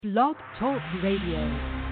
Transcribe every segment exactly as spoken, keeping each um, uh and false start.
Blog Talk Radio.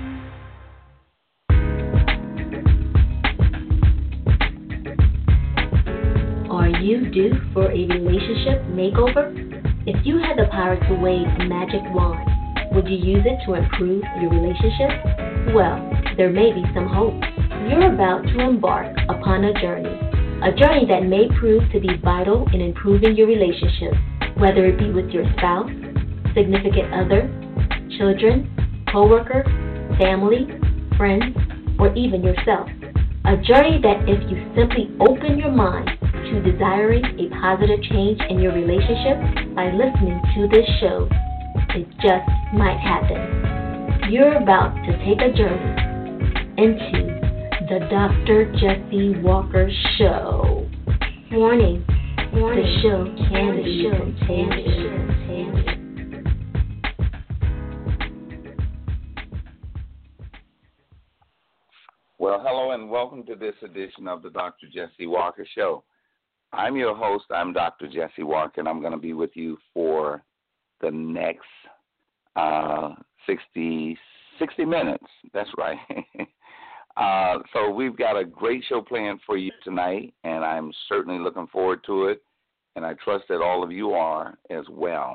Are you due for a relationship makeover? If you had the power to wave a magic wand, would you use it to improve your relationship? Well, there may be some hope. You're about to embark upon a journey, a journey that may prove to be vital in improving your relationship, whether it be with your spouse, significant other, children, co-worker, family, friends, or even yourself. A journey that if you simply open your mind to desiring a positive change in your relationship by listening to this show, it just might happen. You're about to take a journey into the Doctor Jesse Walker Show. Warning, Warning. The show can be contagious. Well, hello and welcome to this edition of the Doctor Jesse Walker Show. I'm your host. I'm Doctor Jesse Walker, and I'm going to be with you for the next uh, sixty, sixty minutes. That's right. uh, so we've got a great show planned for you tonight, and I'm certainly looking forward to it, and I trust that all of you are as well.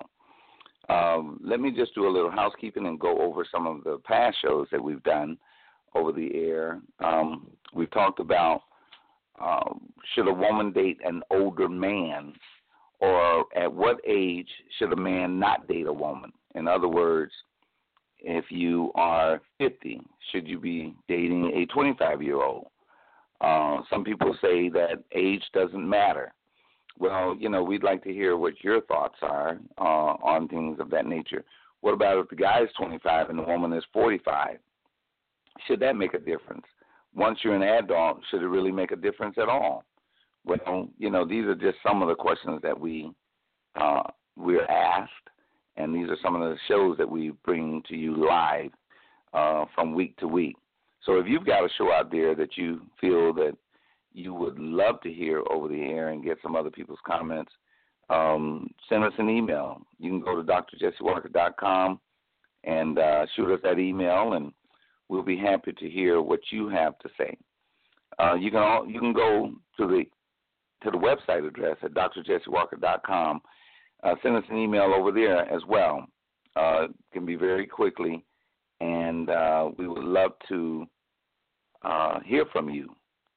Um, let me just do a little housekeeping and go over some of the past shows that we've done over the air. Um, we talked about uh, should a woman date an older man, or at what age should a man not date a woman? In other words, if you are fifty, should you be dating a twenty-five-year-old? Uh, some people say that age doesn't matter. Well, you know, we'd like to hear what your thoughts are uh, on things of that nature. What about if the guy is twenty-five and the woman is forty-five? Should that make a difference? Once you're an adult, should it really make a difference at all? Well, you know, these are just some of the questions that we, uh, we're asked, and these are some of the shows that we bring to you live uh, from week to week. So if you've got a show out there that you feel that you would love to hear over the air and get some other people's comments, um, send us an email. You can go to D R jesse walker dot com and uh, shoot us that email, and we'll be happy to hear what you have to say. Uh, you can all, you can go to the to the website address at D R jesse walker dot com. Uh, send us an email over there as well. Uh, it can be very quickly, and uh, we would love to uh, hear from you.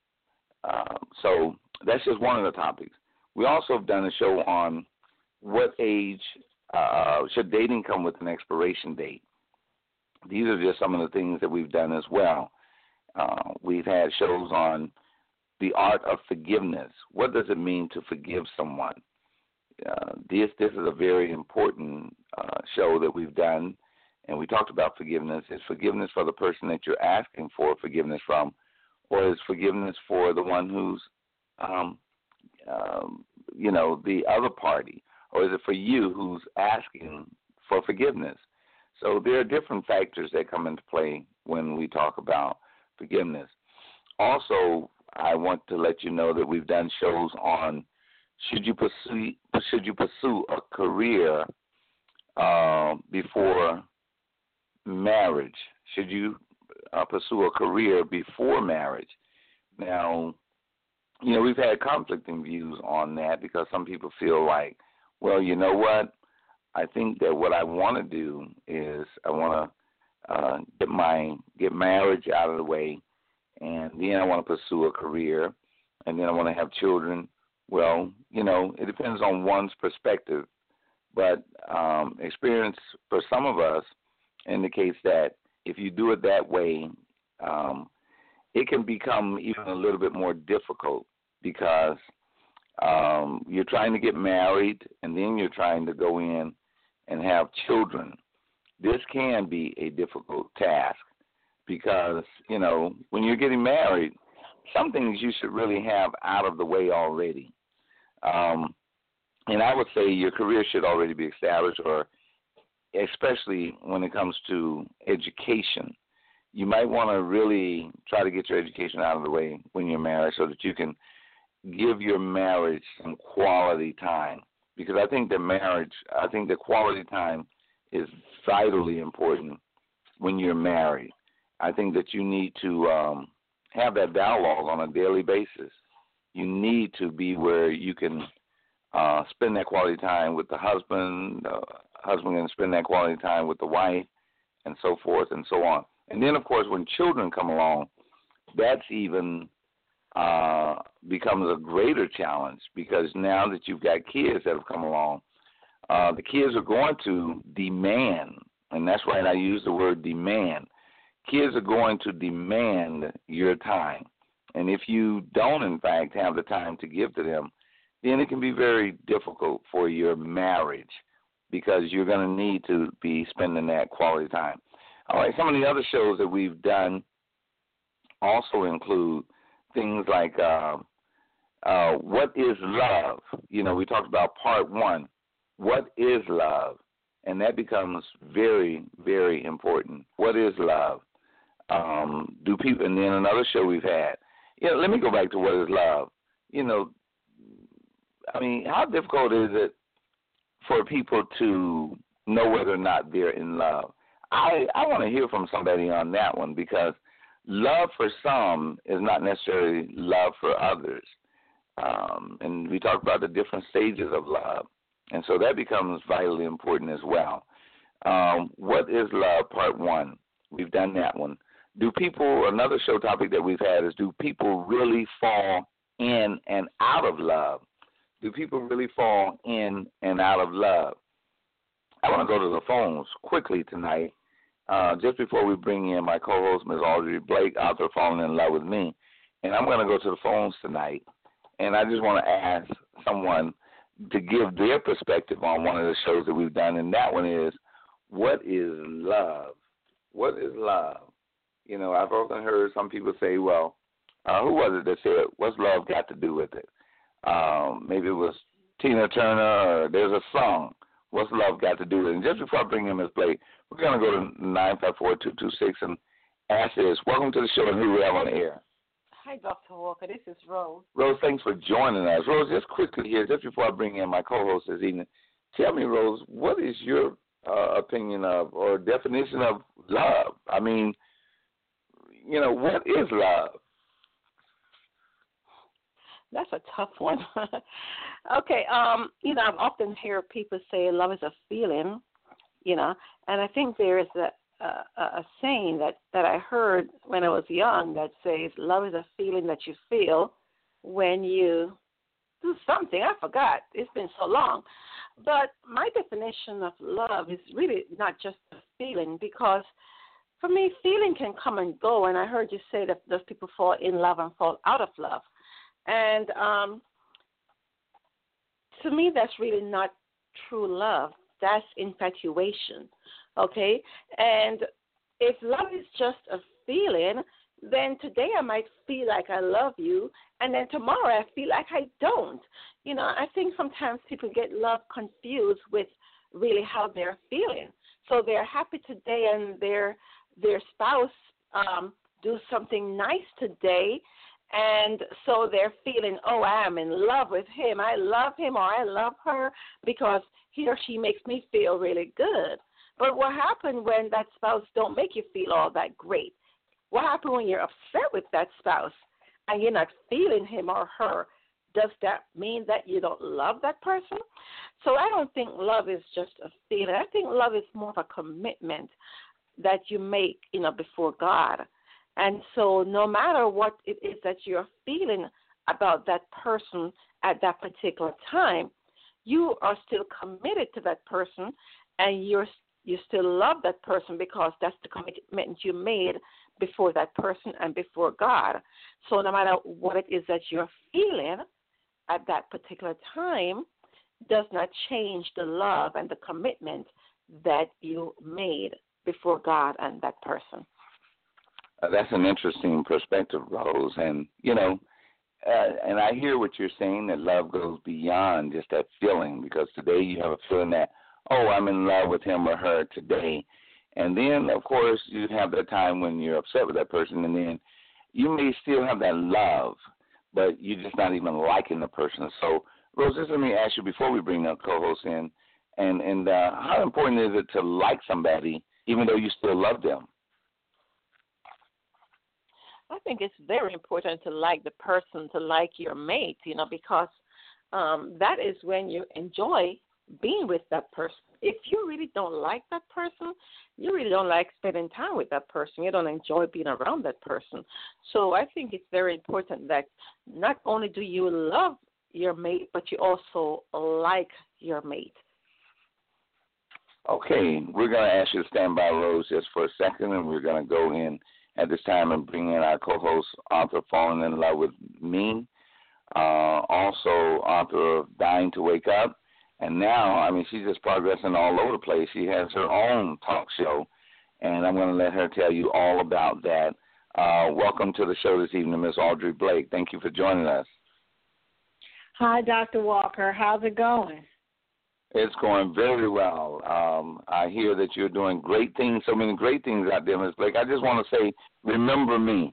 Uh, so that's just one of the topics. We also have done a show on what age uh, should dating come with an expiration date. These are just some of the things that we've done as well. Uh, we've had shows on the art of forgiveness. What does it mean to forgive someone? Uh, this this is a very important uh, show that we've done, and we talked about forgiveness. Is forgiveness for the person that you're asking for forgiveness from, or is forgiveness for the one who's, um, um, you know, the other party, or is it for you who's asking for forgiveness? So there are different factors that come into play when we talk about forgiveness. Also, I want to let you know that we've done shows on should you pursue should you pursue a career uh, before marriage? Should you uh, pursue a career before marriage? Now, you know, we've had conflicting views on that because some people feel like, well, you know what? I think that what I want to do is I want to uh, get my get marriage out of the way, and then I want to pursue a career, and then I want to have children. Well, you know, it depends on one's perspective, but um, experience for some of us indicates that if you do it that way, um, it can become even a little bit more difficult because um, you're trying to get married, and then you're trying to go in and have children. This can be a difficult task because, you know, when you're getting married, some things you should really have out of the way already. Um, and I would say your career should already be established, or especially when it comes to education. You might want to really try to get your education out of the way when you're married so that you can give your marriage some quality time. Because I think that marriage, I think that quality time is vitally important when you're married. I think that you need to um, have that dialogue on a daily basis. You need to be where you can uh, spend that quality time with the husband, the husband can spend that quality time with the wife, and so forth and so on. And then, of course, when children come along, that's even uh, becomes a greater challenge, because now that you've got kids that have come along, uh, the kids are going to demand, and that's right, I use the word demand. Kids are going to demand your time. And if you don't, in fact, have the time to give to them, then it can be very difficult for your marriage, because you're going to need to be spending that quality time. All right, some of the other shows that we've done also include things like uh, uh, what is love? You know, we talked about part one. What is love? And that becomes very, very important. What is love? Um, do people? And then another show we've had. Yeah, let me go back to what is love. You know, I mean, how difficult is it for people to know whether or not they're in love? I, I want to hear from somebody on that one, because love for some is not necessarily love for others. Um, and we talked about the different stages of love. And so that becomes vitally important as well. Um, what is love, part one? We've done that one. Do people, another show topic that we've had is, do people really fall in and out of love? Do people really fall in and out of love? I want to go to the phones quickly tonight, uh, just before we bring in my co-host, Miz Audrey Blake, author of Falling in Love with Me. And I'm going to go to the phones tonight, and I just want to ask someone to give their perspective on one of the shows that we've done, and that one is, what is love? What is love? You know, I've often heard some people say, well, uh, who was it that said, what's love got to do with it? Um, maybe it was Tina Turner, or there's a song, what's love got to do with it? And just before I bring in Miz Blake, we're going to go to nine five four, two two six and ask this. Welcome to the show, and who we have on the air? Hi, Doctor Walker. This is Rose. Rose, thanks for joining us. Rose, just quickly here, just before I bring in my co-host this evening, tell me, Rose, what is your uh, opinion of or definition of love? I mean, you know, what is love? That's a tough one. Okay, um, you know, I've often heard people say love is a feeling, you know, and I think there is a, a, a saying that, that I heard when I was young that says love is a feeling that you feel when you do something. I forgot. It's been so long. But my definition of love is really not just a feeling, because for me, feeling can come and go, and I heard you say that those people fall in love and fall out of love. And um, to me, that's really not true love. That's infatuation, okay? And if love is just a feeling, then today I might feel like I love you, and then tomorrow I feel like I don't. You know, I think sometimes people get love confused with really how they're feeling. So they're happy today, and their their spouse um, do something nice today, and so they're feeling, oh, I'm in love with him. I love him, or I love her because he or she makes me feel really good. But what happens when that spouse don't make you feel all that great? What happens when you're upset with that spouse and you're not feeling him or her? Does that mean that you don't love that person? So I don't think love is just a feeling. I think love is more of a commitment that you make, you know, before God. And so no matter what it is that you're feeling about that person at that particular time, you are still committed to that person, and you're you still love that person because that's the commitment you made before that person and before God. So no matter what it is that you're feeling at that particular time does not change the love and the commitment that you made before God and that person. Uh, that's an interesting perspective, Rose. And, you know, uh, and I hear what you're saying, that love goes beyond just that feeling, because today you have a feeling that, oh, I'm in love with him or her today. And then, of course, you have that time when you're upset with that person, and then you may still have that love, but you're just not even liking the person. So, Rose, just let me ask you, before we bring the co-host in, And and uh, how important is it to like somebody even though you still love them? I think it's very important to like the person, to like your mate, you know, because um, that is when you enjoy being with that person. If you really don't like that person, you really don't like spending time with that person. You don't enjoy being around that person. So I think it's very important that not only do you love your mate, but you also like your mate. Okay, we're going to ask you to stand by, Rose, just for a second, and we're going to go in at this time and bring in our co-host, author Falling in Love with Me, uh, also author of Dying to Wake Up. And now, I mean, she's just progressing all over the place. She has her own talk show, and I'm going to let her tell you all about that. Uh, welcome to the show this evening, Miss Audrey Blake. Thank you for joining us. Hi, Doctor Walker. How's it going? It's going very well. Um, I hear that you're doing great things, so many great things out there, Miz Blake. I just want to say, remember me.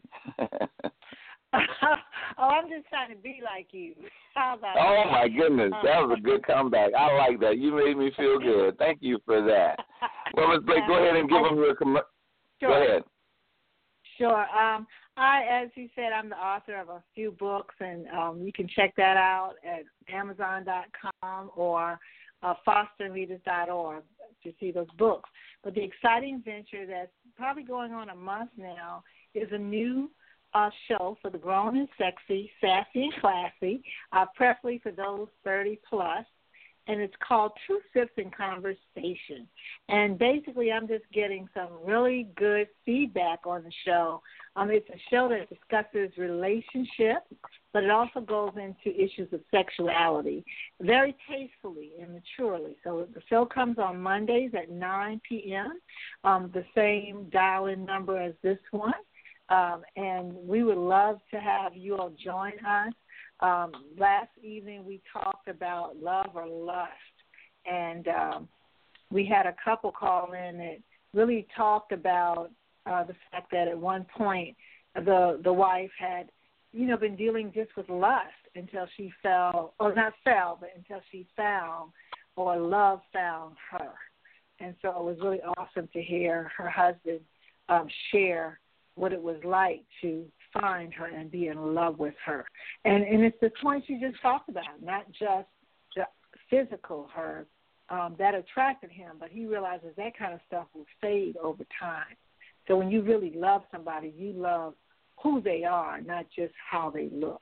Oh, I'm just trying to be like you. How about Oh, that? my goodness. That was a good comeback. I like that. You made me feel good. Thank you for that. Well, Miz Blake, go ahead and give them your com- sure. Go ahead. Sure. Um, I, as you said, I'm the author of a few books, and um, you can check that out at amazon dot com or uh, foster readers dot org to see those books. But the exciting venture that's probably going on a month now is a new uh, show for the grown and sexy, sassy and classy, uh, preferably for those thirty plus, and it's called Two Sips in Conversation. And basically I'm just getting some really good feedback on the show. Um, it's a show that discusses relationships, but it also goes into issues of sexuality very tastefully and maturely. So the show comes on Mondays at nine p.m., um, the same dial-in number as this one. Um, and we would love to have you all join us. Um, last evening we talked about love or lust, and um, we had a couple call in that really talked about uh, the fact that at one point the the wife had, you know, been dealing just with lust until she fell, or not fell, but until she found, or love found her. And so it was really awesome to hear her husband um, share what it was like to find her and be in love with her. And and it's the point you just talked about, not just the physical her um, that attracted him, but he realizes that kind of stuff will fade over time. So when you really love somebody, you love who they are, not just how they look.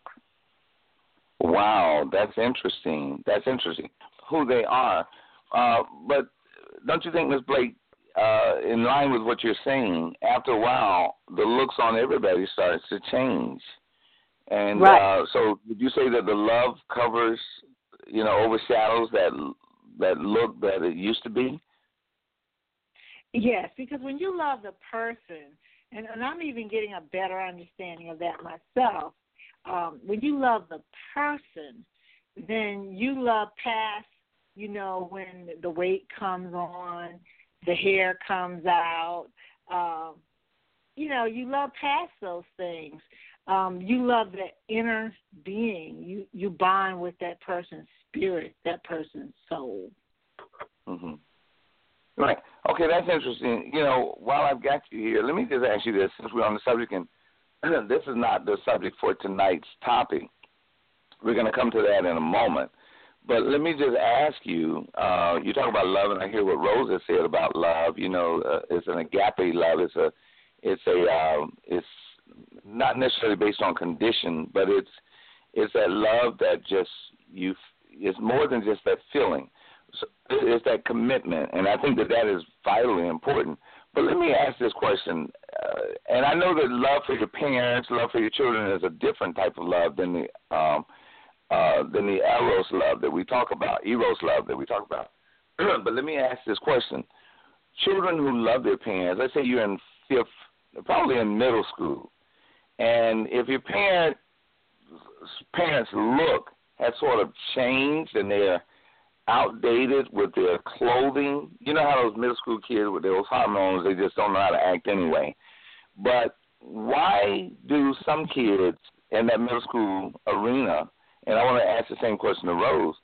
Wow, that's interesting. That's interesting. Who they are. Uh, but don't you think, Miz Blake, uh, in line with what you're saying, after a while, the looks on everybody starts to change. And right. uh, so would you say that the love covers, you know, overshadows that that look that it used to be? Yes, because when you love the person, and, and I'm even getting a better understanding of that myself, um, when you love the person, then you love past, you know, when the weight comes on, the hair comes out, um, you know, you love past those things. Um, you love the inner being. You, you bond with that person's spirit, that person's soul. Mm-hmm. Right. Okay, that's interesting. You know, while I've got you here, let me just ask you this, since we're on the subject, and this is not the subject for tonight's topic. We're going to come to that in a moment. But let me just ask you, uh, you talk about love, and I hear what Rosa said about love. You know, uh, it's an agape love. It's a, it's a, uh, it's not necessarily based on condition, but it's, it's that love that just you. It's more than just that feeling. So it's that commitment, and I think that that is vitally important. But let me ask this question, uh, and I know that love for your parents, love for your children is a different type of love than the um, uh, than the eros love that we talk about, eros love that we talk about. But let me ask this question. Children who love their parents, let's say you're in fifth, probably in middle school, and if your parent, parents' look has sort of changed and they're outdated with their clothing. You know how those middle school kids with those hormones, they just don't know how to act anyway. But why do some kids in that middle school arena, and I want to ask the same question to Rose,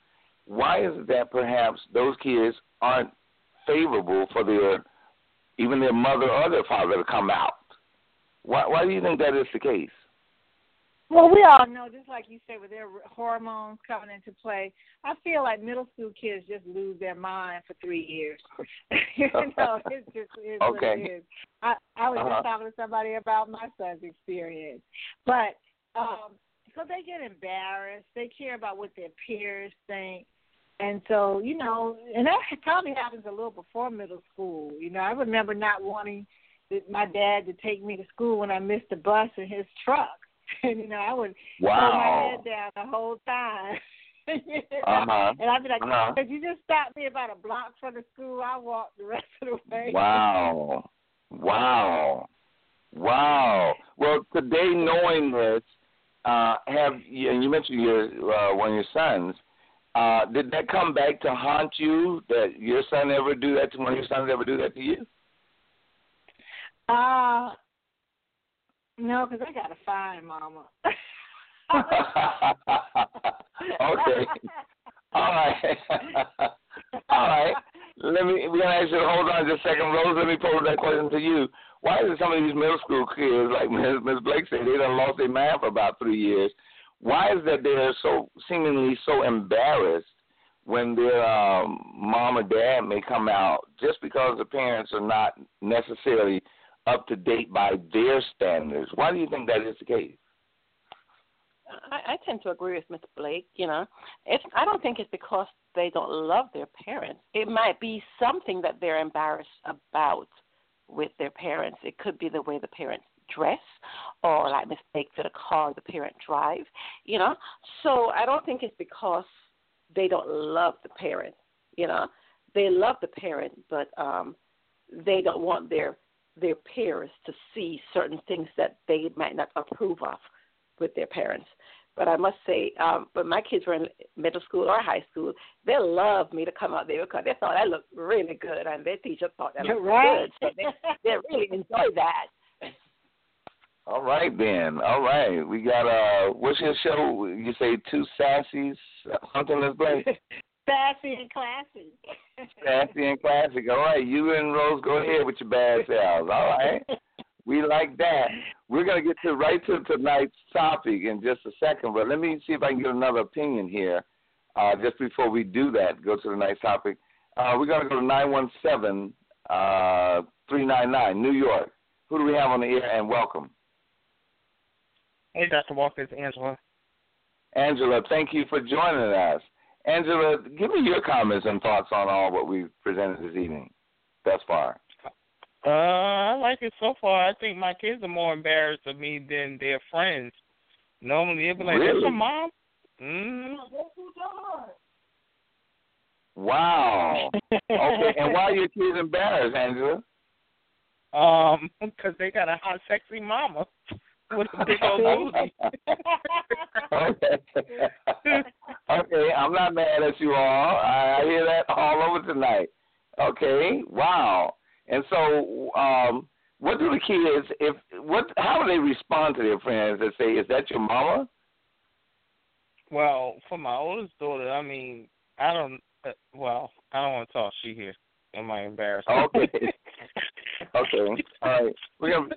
why is it that perhaps those kids aren't favorable for their, even their mother or their father to come out? Why, why do you think that is the case? Well, we all know, just like you said, with their hormones coming into play, I feel like middle school kids just lose their mind for three years. you know, it just is okay. what it is. I, I was uh-huh. just talking to somebody about my son's experience. But um, so they get embarrassed. They care about what their peers think. And so, you know, and that probably happens a little before middle school. You know, I remember not wanting my dad to take me to school when I missed the bus in his truck. And, you know, I would wow. hold my head down the whole time. you know? uh-huh. And I'd be like, uh-huh. could you just stop me about a block from the school? I'll walk the rest of the way. Wow. Wow. Wow. Well, today, knowing this, uh, have you, and you mentioned your uh, one of your sons, uh, did that come back to haunt you, that your son ever do that to one of your sons ever do that to you? Uh, no, because I got to find Mama. Okay. All right. All right. Let me, we're going to ask you to hold on just a second. Rose, let me pose that question to you. Why is it some of these middle school kids, like Miz Blake said, they done lost their mind for about three years? Why is that they're so seemingly so embarrassed when their um, mom or dad may come out just because the parents are not necessarily up to date by their standards? Why do you think that is the case? I, I tend to agree with Mister Blake. You know, it's, I don't think it's because they don't love their parents. It might be something that they're embarrassed about with their parents. It could be the way the parents dress, or like Miss Blake said, a car the parent drive. You know, so I don't think it's because they don't love the parent. You know, they love the parent, but um, they don't want their their peers to see certain things that they might not approve of with their parents. But I must say, um, when my kids were in middle school or high school, they loved me to come out there because they thought I looked really good, and their teacher thought I looked right. good. So they, they really enjoyed that. All right, then. All right. We got, uh, what's your show? You say Two Sassies, something that's Blake? Sassy and classy. Sassy and classic. All right. You and Rose, go ahead with your bad selves. All right. We like that. We're going to get to right to tonight's topic in just a second, but let me see if I can get another opinion here uh, just before we do that, go to the next topic. Uh, we're going to go to nine one seven, three nine nine, New York. Who do we have on the air, and welcome? Hey, Doctor Walker, it's Angela. Angela, thank you for joining us. Angela, give me your comments and thoughts on all what we've presented this evening thus far. Uh, I like it so far. I think my kids are more embarrassed of me than their friends. Normally, they'll be like, really? That's your mom? Mm. Wow. Okay, and why are your kids embarrassed, Angela? Um, because they got a hot, sexy mama with a big old booty. Okay. Okay, I'm not mad at you all. I, I hear that all over tonight. Okay, wow. And so, um, what do the kids, if what? How do they respond to their friends that say, "Is that your mama?" Well, for my oldest daughter, I mean, I don't. Uh, well, I don't want to talk. She here. Am I embarrassed? Okay. Okay. All right. We're gonna.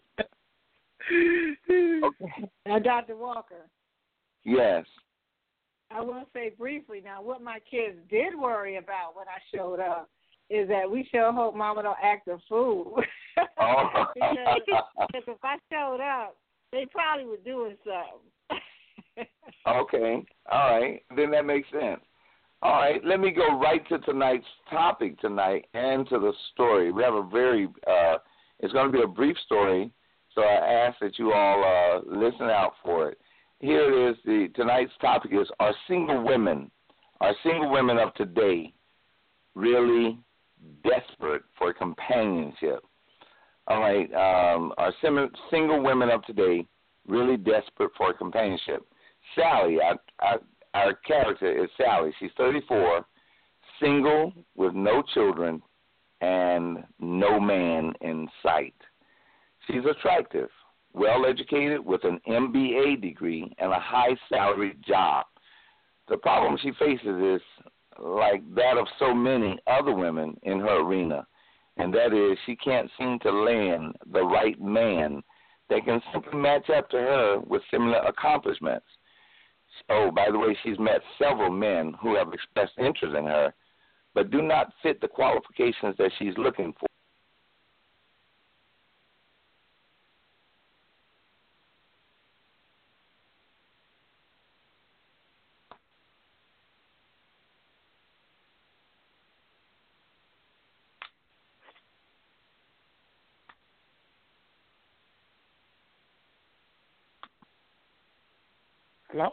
Okay. Now, Doctor Walker. Yes. I will say briefly now what my kids did worry about when I showed up is that we sure hope Mama don't act a fool. Oh. because, because if I showed up, they probably were doing something. Okay. All right. Then that makes sense. All right. Let me go right to tonight's topic tonight and to the story. We have a very, uh, it's going to be a brief story, so I ask that you all uh, listen out for it. Here it is. The tonight's topic is, are single women, are single women of today really desperate for companionship? All right. Um, are single women of today really desperate for companionship? Sally, I, I, our character is Sally. She's thirty-four, single with no children and no man in sight. She's attractive, well-educated with an M B A degree and a high-salaried job. The problem she faces is like that of so many other women in her arena, and that is she can't seem to land the right man that can simply match up to her with similar accomplishments. Oh, by the way, she's met several men who have expressed interest in her, but do not fit the qualifications that she's looking for. Hello?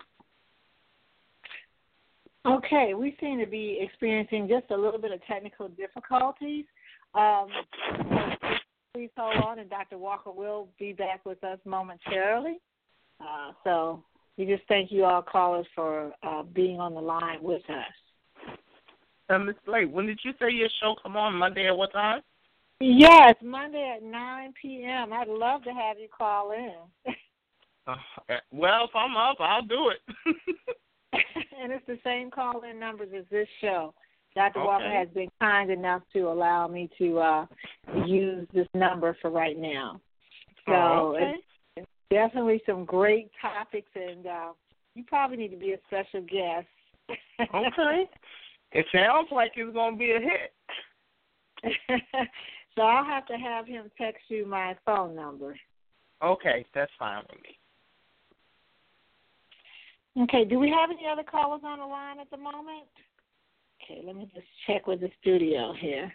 Okay, we seem to be experiencing just a little bit of technical difficulties. Um, please hold on, and Doctor Walker will be back with us momentarily. Uh, so we just thank you all callers for uh, being on the line with us. Uh, Miss Blake, when did you say your show come on? Monday at what time? Yes, Monday at nine p.m. I'd love to have you call in. uh, well, if I'm up, I'll do it. And it's the same call-in numbers as this show. Doctor Okay. Walker has been kind enough to allow me to uh, use this number for right now. So oh, okay. it's, it's definitely some great topics, and uh, you probably need to be a special guest. Okay. It sounds like it's going to be a hit. So I'll have to have him text you my phone number. Okay, that's fine with me. Okay, do we have any other callers on the line at the moment? Okay, let me just check with the studio here.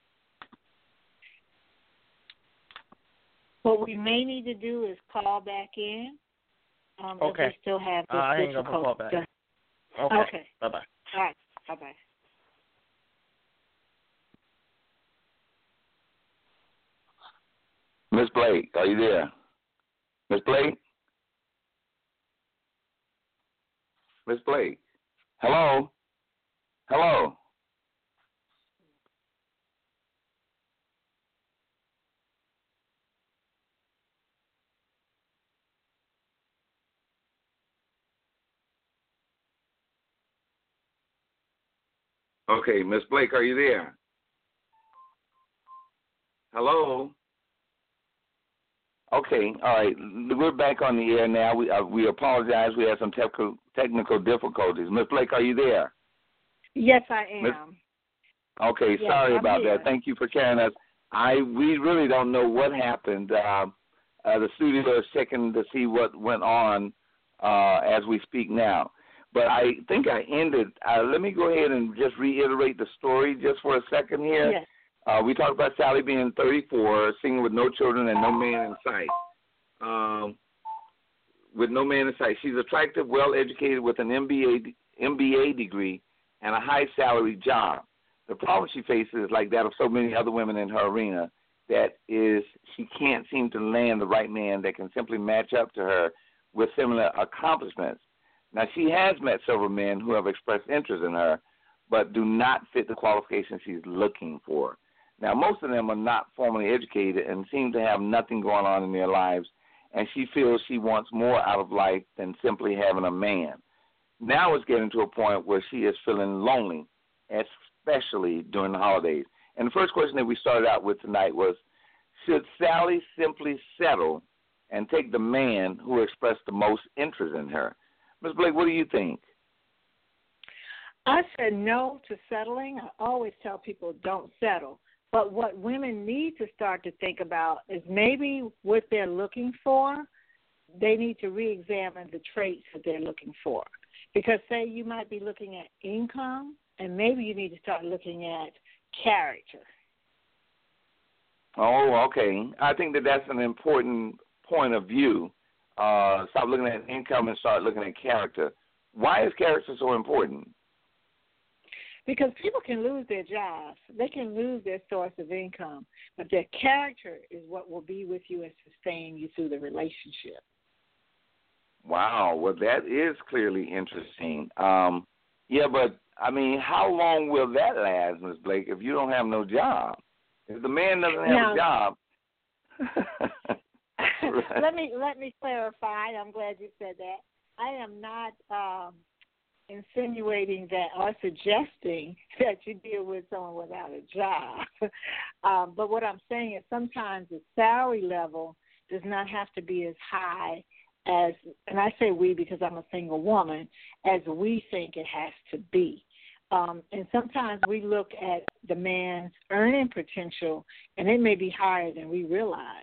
What we may need to do is call back in. Um, Okay. If we still have this Uh, I hang up and difficult. call back. Okay. Okay. Bye-bye. All right. Bye-bye. Miss Blake, are you there? Miss Blake? Miss Blake? Hello? Hello? Okay, Miss Blake, are you there? Hello? Okay, all right. We're back on the air now. We uh, we apologize. We had some technical technical difficulties. Miss Blake, are you there? Yes, I am. Miss- Okay, Yes, sorry I'm about here. that. Thank you for carrying us. I we really don't know what happened. Uh, uh, the studio is checking to see what went on uh, as we speak now. But I think I ended. Uh, let me go ahead and just reiterate the story just for a second here. Yes. Uh, we talked about Sally being thirty-four, single with no children and no man in sight. Um, with no man in sight. She's attractive, well-educated with an M B A, M B A degree and a high-salary job. The problem she faces is like that of so many other women in her arena, that is she can't seem to land the right man that can simply match up to her with similar accomplishments. Now, she has met several men who have expressed interest in her, but do not fit the qualifications she's looking for. Now, most of them are not formally educated and seem to have nothing going on in their lives, and she feels she wants more out of life than simply having a man. Now it's getting to a point where she is feeling lonely, especially during the holidays. And the first question that we started out with tonight was, should Sally simply settle and take the man who expressed the most interest in her? Miz Blake, what do you think? I said no to settling. I always tell people don't settle. But what women need to start to think about is maybe what they're looking for, they need to reexamine the traits that they're looking for. Because say you might be looking at income, and maybe you need to start looking at character. Oh, okay. I think that that's an important point of view. Uh, stop looking at income and start looking at character. Why is character so important? Because people can lose their jobs. They can lose their source of income. But their character is what will be with you and sustain you through the relationship. Wow. Well, that is clearly interesting. Um, yeah, but, I mean, how long will that last, Miz Blake, if you don't have no job? If the man doesn't have now, a job. let me let me clarify. I'm glad you said that. I am not um, insinuating that or suggesting that you deal with someone without a job. um, but what I'm saying is sometimes the salary level does not have to be as high as, and I say we because I'm a single woman, as we think it has to be. Um, and sometimes we look at the man's earning potential, and it may be higher than we realize.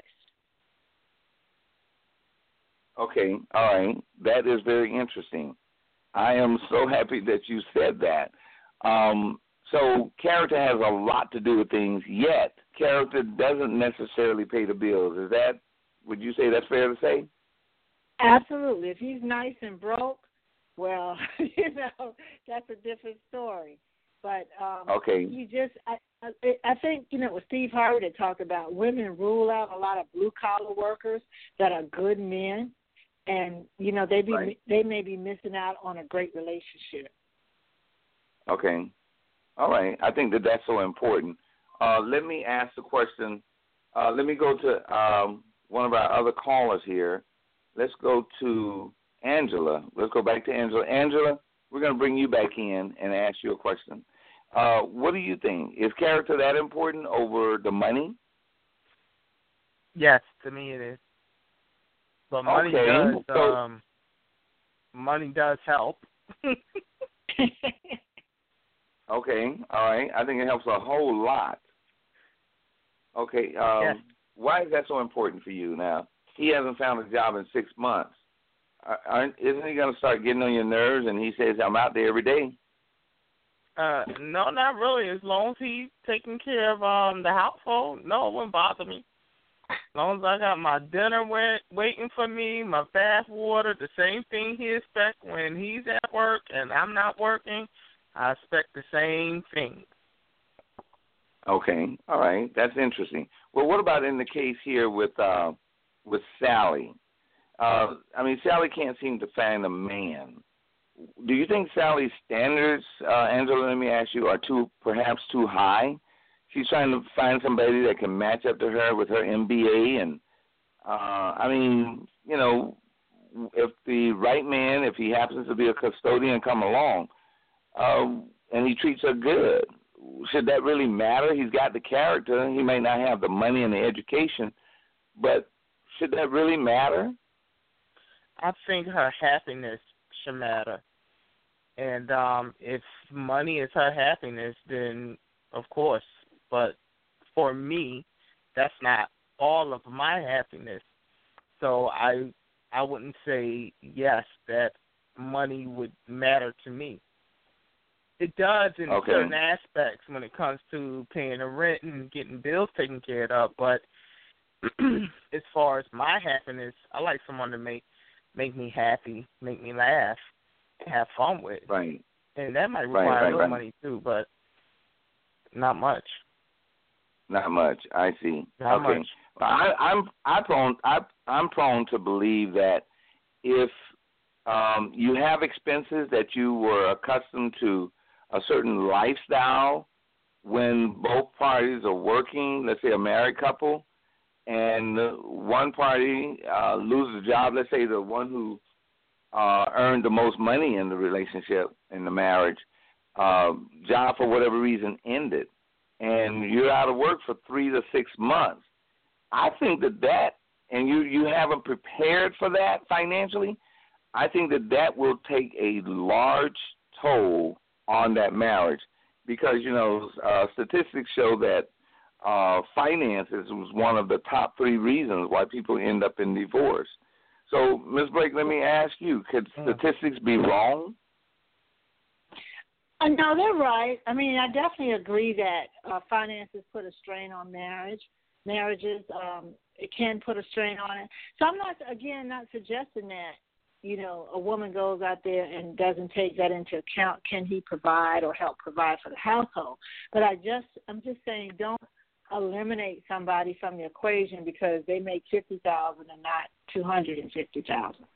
Okay, all right. That is very interesting. I am so happy that you said that. Um, so character has a lot to do with things, yet character doesn't necessarily pay the bills. Is that, would you say that's fair to say? Absolutely. If he's nice and broke, well, you know, that's a different story. But um, okay. you just, I, I, I think, you know, it was Steve Harvey that talked about women rule out a lot of blue-collar workers that are good men. And, you know, they be right. they may be missing out on a great relationship. Okay. All right. I think that that's so important. Uh, let me ask the question. Uh, let me go to um, one of our other callers here. Let's go to Angela. Let's go back to Angela. Angela, we're going to bring you back in and ask you a question. Uh, what do you think? Is character that important over the money? Yes, to me it is. But money okay. does so, um, money does help. Okay, all right. I think it helps a whole lot. Okay, um, yes. Why is that so important for you now? He hasn't found a job in six months. Aren't, isn't he going to start getting on your nerves and he says, I'm out there every day? Uh, no, not really. As long as he's taking care of um the household, no, it wouldn't bother me. As long as I got my dinner wait, waiting for me, my bath water, the same thing he expects when he's at work and I'm not working, I expect the same thing. Okay, all right. That's interesting. Well, what about in the case here with uh, with Sally? Uh, I mean, Sally can't seem to find a man. Do you think Sally's standards, uh, Angela, let me ask you, are too perhaps too high? She's trying to find somebody that can match up to her with her M B A. And, uh, I mean, you know, if the right man, if he happens to be a custodian, come along uh, and he treats her good, should that really matter? He's got the character. He may not have the money and the education, but should that really matter? I think her happiness should matter. And um, if money is her happiness, then of course. But for me, that's not all of my happiness. So I I wouldn't say, yes, that money would matter to me. It does in okay. certain aspects when it comes to paying the rent and getting bills taken care of. But as far as my happiness, I like someone to make make me happy, make me laugh, and have fun with. Right. And that might require right, right, a little right. money too, but not much. Not much. I see. Not okay. much. Well, I, I'm I prone I I'm prone to believe that if um, you have expenses that you were accustomed to a certain lifestyle when both parties are working, let's say a married couple, and one party uh, loses a job, let's say the one who uh, earned the most money in the relationship, in the marriage, uh, job for whatever reason ended, and you're out of work for three to six months. I think that that, and you, you haven't prepared for that financially, I think that that will take a large toll on that marriage because, you know, uh, statistics show that uh, finances was one of the top three reasons why people end up in divorce. So, Miz Blake, let me ask you, could statistics be wrong? Uh, no, they're right. I mean, I definitely agree that uh, finances put a strain on marriage. Marriages, um, it can put a strain on it. So I'm not, again, not suggesting that, you know, a woman goes out there and doesn't take that into account. Can he provide or help provide for the household? But I just, I'm just saying, don't eliminate somebody from the equation because they make fifty thousand and not two hundred and fifty thousand.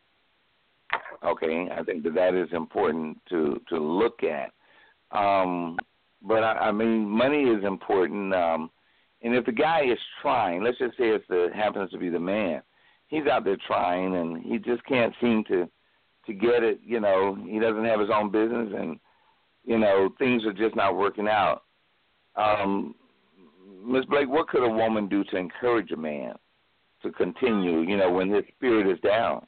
Okay, I think that that is important to to look at. Um, but I, I mean, money is important. Um, and if the guy is trying, let's just say it happens to be the man. He's out there trying, and he just can't seem to to get it. You know, he doesn't have his own business, and you know things are just not working out. Um, Miz Blake, what could a woman do to encourage a man to continue? You know, when his spirit is down.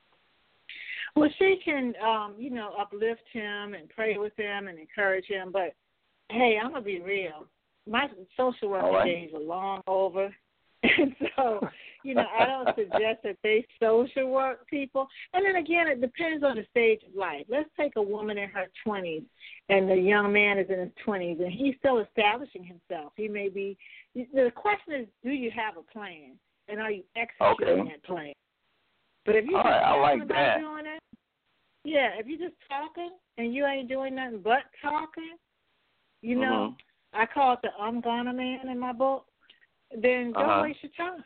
Well, she can, um, you know, uplift him and pray with him and encourage him. But hey, I'm gonna be real. My social worker right. days are long over. And so, you know, I don't suggest that they social work people. And then again, it depends on the stage of life. Let's take a woman in her twenties and the young man is in his twenties and he's still establishing himself. He may be, the question is, do you have a plan? And are you executing okay. that plan? But if you're All just right, I talking like about that. doing it, yeah, if you're just talking and you ain't doing nothing but talking, you know, mm-hmm. I call it the I'm gonna man in my book. Then don't uh-huh. waste your time.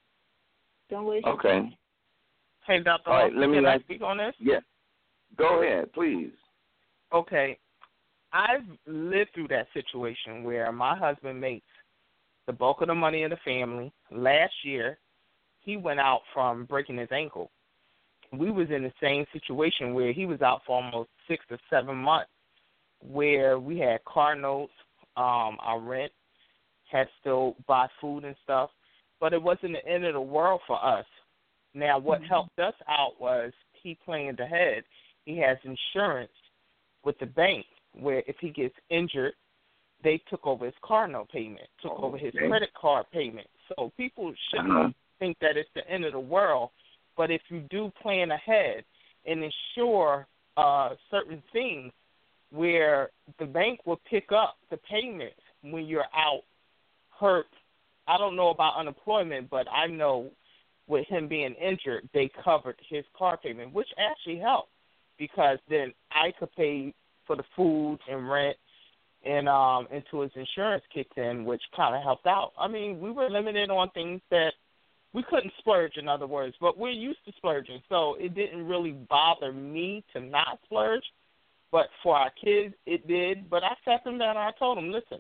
Don't waste okay. your time. Hey, Doctor All right, Austin, let me can I ask, speak on this? Yeah. Go ahead, please. Okay. I've lived through that situation where my husband makes the bulk of the money in the family. Last year, he went out from breaking his ankle. We was in the same situation where he was out for almost six or seven months, where we had car notes, um, our rent, had to still buy food and stuff, but it wasn't the end of the world for us. Now, what mm-hmm. helped us out was he planned ahead. He has insurance with the bank where if he gets injured, they took over his car note payment, took oh, over his okay. credit card payment. So people shouldn't uh-huh. think that it's the end of the world, but if you do plan ahead and insure uh, certain things where the bank will pick up the payments when you're out hurt. I don't know about unemployment, but I know with him being injured, they covered his car payment, which actually helped because then I could pay for the food and rent and um until his insurance kicked in, which kind of helped out. I mean, we were limited on things that we couldn't splurge, in other words, but we're used to splurging, so it didn't really bother me to not splurge, but for our kids, it did. But I sat them down and I told them, listen,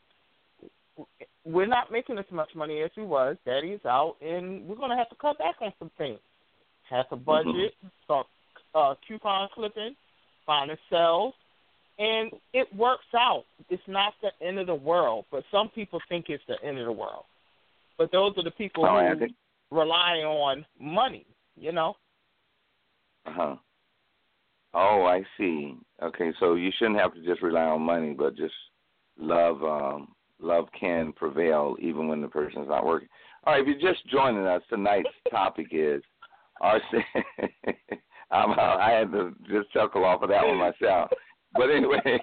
we're not making as much money as we was. Daddy's out, and we're going to have to cut back on some things. Have to budget, mm-hmm. start uh, coupon clipping, finding sales, and it works out. It's not the end of the world, but some people think it's the end of the world. But those are the people oh, who think... rely on money, you know? Uh-huh. Oh, I see. Okay, so you shouldn't have to just rely on money, but just love um, love can prevail even when the person's not working. All right, if you're just joining us, tonight's topic is our I'm, I had to just chuckle off of that one myself. But anyway,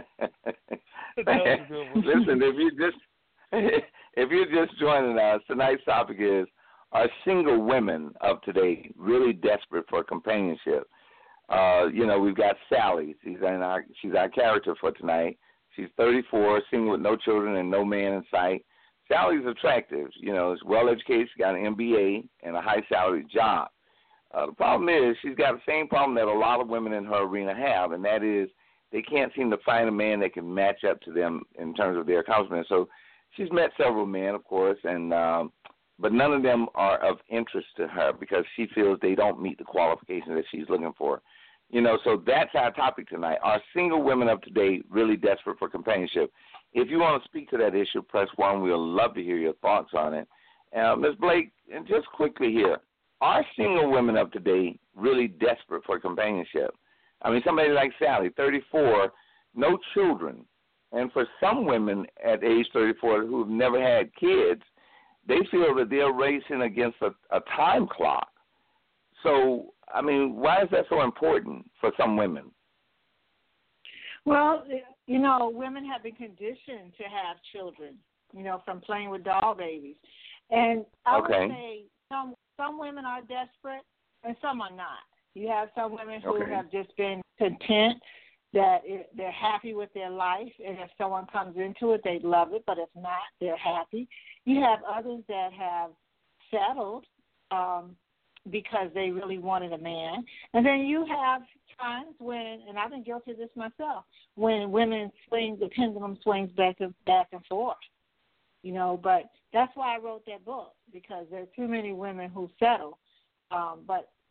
listen, if you just if you're just joining us, tonight's topic is, are single women of today really desperate for companionship? Uh, you know, we've got Sally. She's our, she's our character for tonight. She's thirty-four, single with no children and no man in sight. Sally's attractive. You know, is well-educated. She's got an M B A and a high-salary job. Uh, the problem is she's got the same problem that a lot of women in her arena have, and that is they can't seem to find a man that can match up to them in terms of their accomplishments. So she's met several men, of course, and um, but none of them are of interest to her because she feels they don't meet the qualifications that she's looking for. You know, so that's our topic tonight. Are single women of today really desperate for companionship? If you want to speak to that issue, press one. We'll love to hear your thoughts on it. Uh, Miz Blake, and just quickly here, are single women of today really desperate for companionship? I mean, somebody like Sally, thirty-four, no children. And for some women at age thirty-four who've never had kids, they feel that they're racing against a, a time clock. So, I mean, why is that so important for some women? Well, you know, women have been conditioned to have children, you know, from playing with doll babies. And I okay. would say some some women are desperate and some are not. You have some women who okay. have just been content, that it, they're happy with their life, and if someone comes into it, they love it, but if not, they're happy. You have others that have settled um, because they really wanted a man. And then you have times when, and I've been guilty of this myself, when women swing, the pendulum swings back and, back and forth. You know, but that's why I wrote that book, because there are too many women who settle. Um, but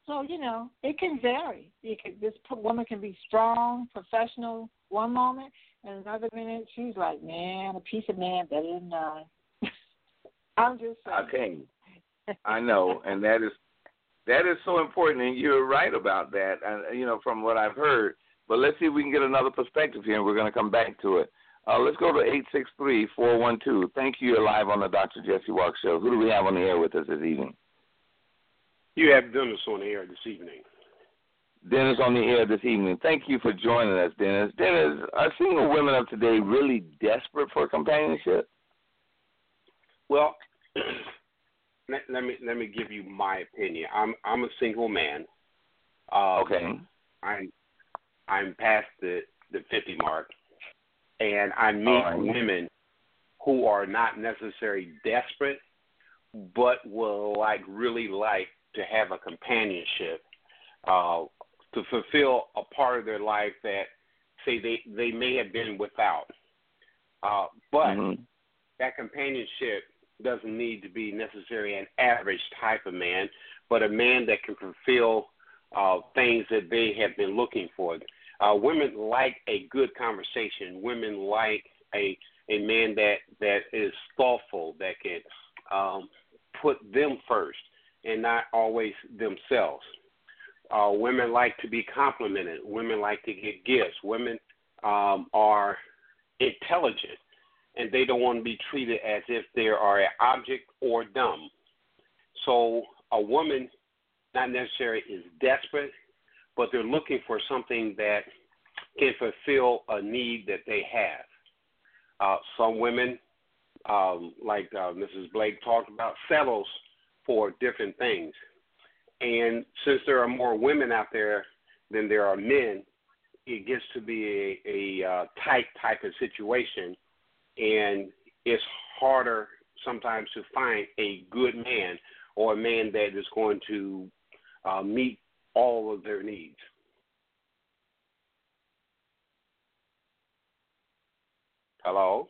So, you know, it can vary. It can, this woman can be strong, professional one moment, and another minute she's like, man, a piece of man better than none. I'm just saying. Okay. I know, and that is that is so important, and you're right about that, and, you know, from what I've heard. But let's see if we can get another perspective here, and we're going to come back to it. Uh, let's go to eight six three, four one two. Thank you. You're live on the Doctor Jesse Walker Show. Who do we have on the air with us this evening? You have Dennis on the air this evening. Dennis on the air this evening. Thank you for joining us, Dennis. Dennis, are single women of today really desperate for companionship? Well, let, let me let me give you my opinion. I'm I'm a single man. Um, okay. I'm I'm past the, the fifty mark, and I meet right. women who are not necessarily desperate, but will like really like to have a companionship, uh, to fulfill a part of their life that, say, they, they may have been without. Uh, but mm-hmm. that companionship doesn't need to be necessarily an average type of man, but a man that can fulfill uh, things that they have been looking for. Uh, women like a good conversation. Women like a a man that, that is thoughtful, that can um, put them first and not always themselves. Uh, women like to be complimented. Women like to get gifts. Women um, are intelligent, and they don't want to be treated as if they are an object or dumb. So a woman not necessarily is desperate, but they're looking for something that can fulfill a need that they have. Uh, some women, um, like uh, Missus Blake talked about, settles for different things. And since there are more women out there than there are men, it gets to be a, a uh, tight type of situation, and it's harder sometimes to find a good man or a man that is going to uh, meet all of their needs. Hello?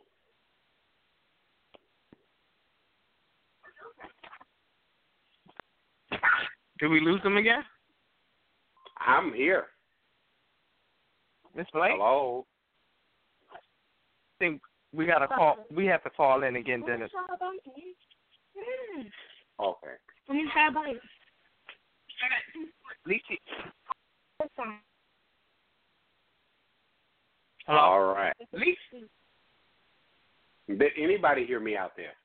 Did we lose him again? I'm here. Miss Blake? Hello? I think we gotta call. We have to call in again, Dennis. Okay. Lisa. Hello? All right. Lisa. Did anybody hear me out there?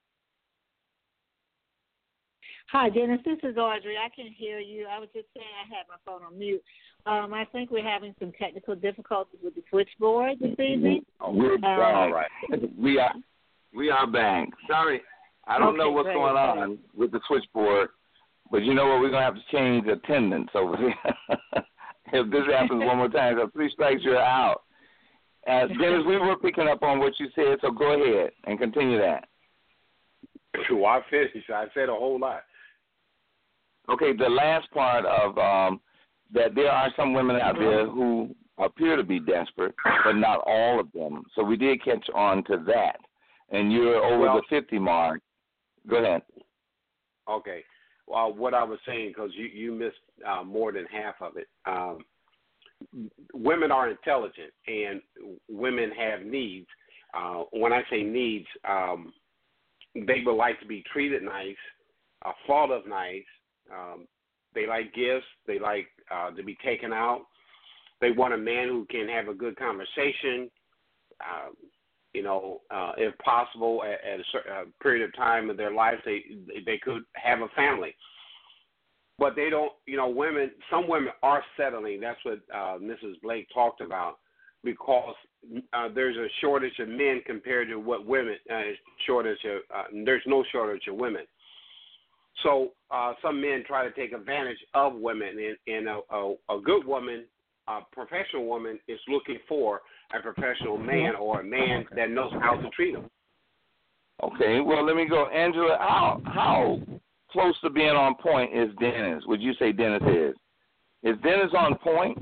Hi, Dennis. This is Audrey. I can hear you. I was just saying I had my phone on mute. Um, I think we're having some technical difficulties with the switchboard this evening. We're um, all right. We are we are back. Sorry, I don't okay, know what's great, going on great. with the switchboard, but you know what? We're gonna have to change attendance over here. If this happens one more time, so three strikes, you're out. Uh, Dennis, we were picking up on what you said, so go ahead and continue that. Well, I finished. I said a whole lot. Okay, the last part of um, that there are some women out there who appear to be desperate, but not all of them. So we did catch on to that. And you're over well, the fifty mark. Go ahead. Okay. Well, what I was saying, because you, you missed uh, more than half of it. Um, women are intelligent, and women have needs. Uh, when I say needs, um, they would like to be treated nice, uh, thought of nice. Um, they like gifts. They like uh, to be taken out. They want a man who can have a good conversation. Uh, you know, uh, if possible, at, at a certain uh, period of time of their lives, they they could have a family. But they don't. You know, women. Some women are settling. That's what uh, Missus Blake talked about, because uh, there's a shortage of men compared to what women. Uh, shortage of uh, there's no shortage of women. So uh, some men try to take advantage of women, and, and a, a, a good woman, a professional woman, is looking for a professional man or a man that knows how to treat them. Okay, well, let me go. Angela, how, how close to being on point is Dennis? Would you say Dennis is? Is Dennis on point?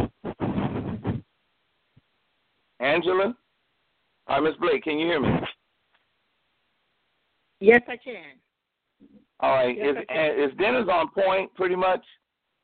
Angela? All right, Miss Blake, can you hear me? Yes, I can. All right. Yes, Is is Dennis on point pretty much?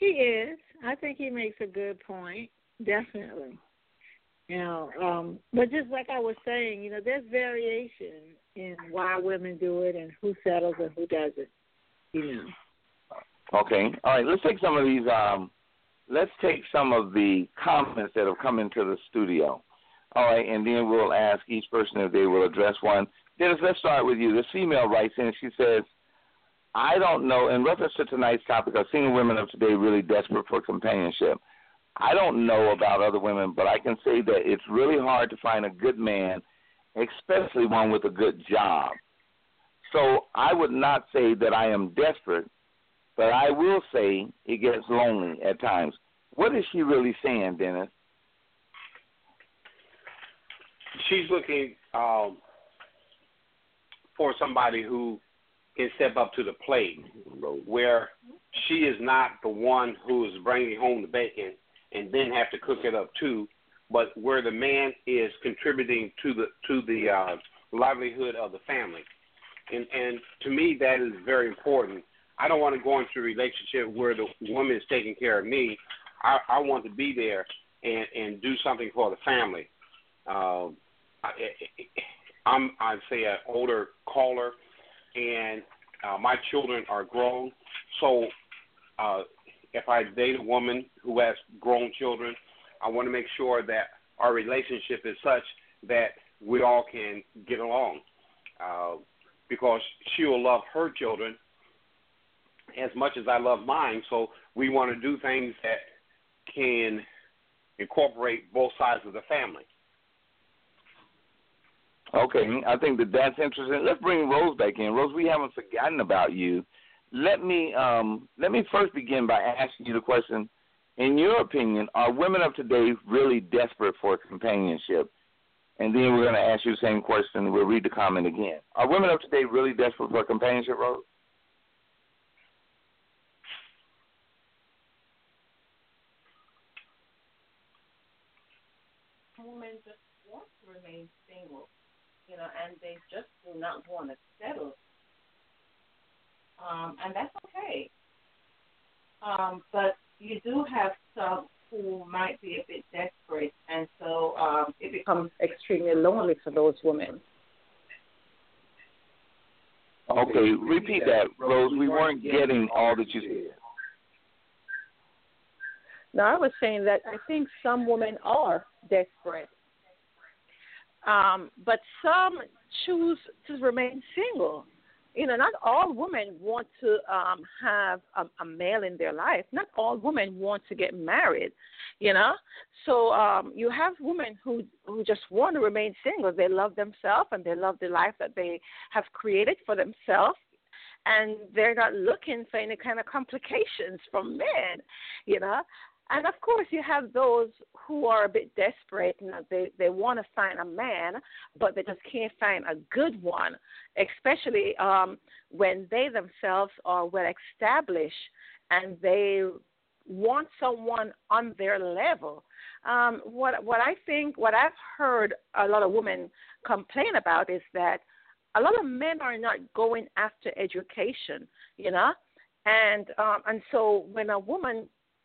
He is. I think he makes a good point. Definitely. You know, um, but just like I was saying, you know, there's variation in why women do it and who settles and who doesn't. You know. Okay. All right. Let's take some of these. Um, let's take some of the comments that have come into the studio. All right, and then we'll ask each person if they will address one. Dennis, let's start with you. This female writes in. She says, "I don't know." In reference to tonight's topic, are single women of today really desperate for companionship? I don't know about other women, but I can say that it's really hard to find a good man, especially one with a good job. So I would not say that I am desperate, but I will say it gets lonely at times. What is she really saying, Dennis? She's looking um, for somebody who can step up to the plate, where she is not the one who is bringing home the bacon and then have to cook it up too, but where the man is contributing to the to the uh, livelihood of the family. And and to me, that is very important. I don't want to go into a relationship where the woman is taking care of me. I, I want to be there and, and do something for the family. Uh, I, I'm, I'd say, an older caller, and uh, my children are grown. So uh, if I date a woman who has grown children, I want to make sure that our relationship is such that we all can get along, uh, because she will love her children as much as I love mine. So we want to do things that can incorporate both sides of the family. Okay, I think that that's interesting. Let's bring Rose back in. Rose, we haven't forgotten about you. Let me um, let me first begin by asking you the question. In your opinion, are women of today really desperate for companionship? And then we're going to ask you the same question. We'll read the comment again. Are women of today really desperate for companionship, Rose? Women just want to remain single, you know, and they just do not want to settle. Um, and that's okay. Um, but you do have some who might be a bit desperate, and so um, it becomes extremely lonely for those women. Okay, repeat that, Rose. We weren't getting all that you said. No, I was saying that I think some women are desperate, um, but some choose to remain single. You know, not all women want to um, have a, a male in their life. Not all women want to get married, you know. So um, you have women who, who just want to remain single. They love themselves and they love the life that they have created for themselves, and they're not looking for any kind of complications from men, you know. And, of course, you have those who are a bit desperate. You know, they, they want to find a man, but they just can't find a good one, especially um, when they themselves are well established and they want someone on their level. Um, what, what I think, what I've heard a lot of women complain about is that a lot of men are not going after education, you know. And, um, and so when a woman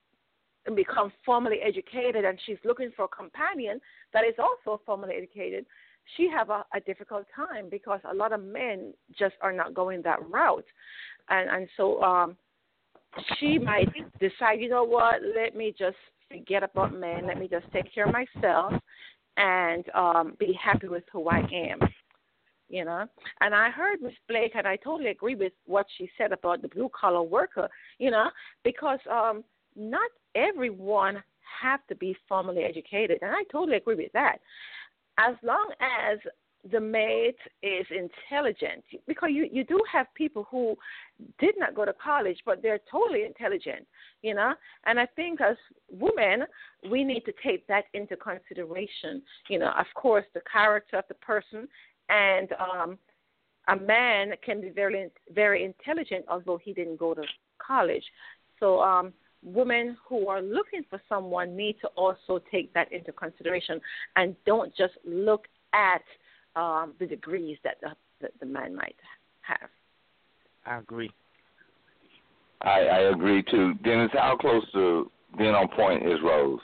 become formally educated and she's looking for a companion that is also formally educated, she have a, a difficult time because a lot of men just are not going that route. And and so um, she might decide, you know what, let me just forget about men, let me just take care of myself and um, be happy with who I am. You know, and I heard Miss Blake, and I totally agree with what she said about the blue-collar worker, you know, because um, not everyone have to be formally educated, and I totally agree with that. As long as the mate is intelligent, because you, you do have people who did not go to college, but they're totally intelligent, you know, and I think as women, we need to take that into consideration, you know, of course, the character of the person, and um, a man can be very, very intelligent, although he didn't go to college. So, um, women who are looking for someone need to also take that into consideration and don't just look at um, the degrees that the, that the man might have. I agree. I, I agree too. Dennis, how close to being on point is Rose?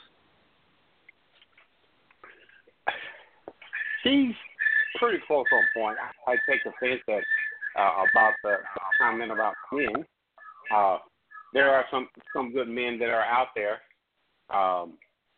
She's pretty close on point. I, I take offense that uh, about the comment about men. Uh, there are some some good men that are out there. Um,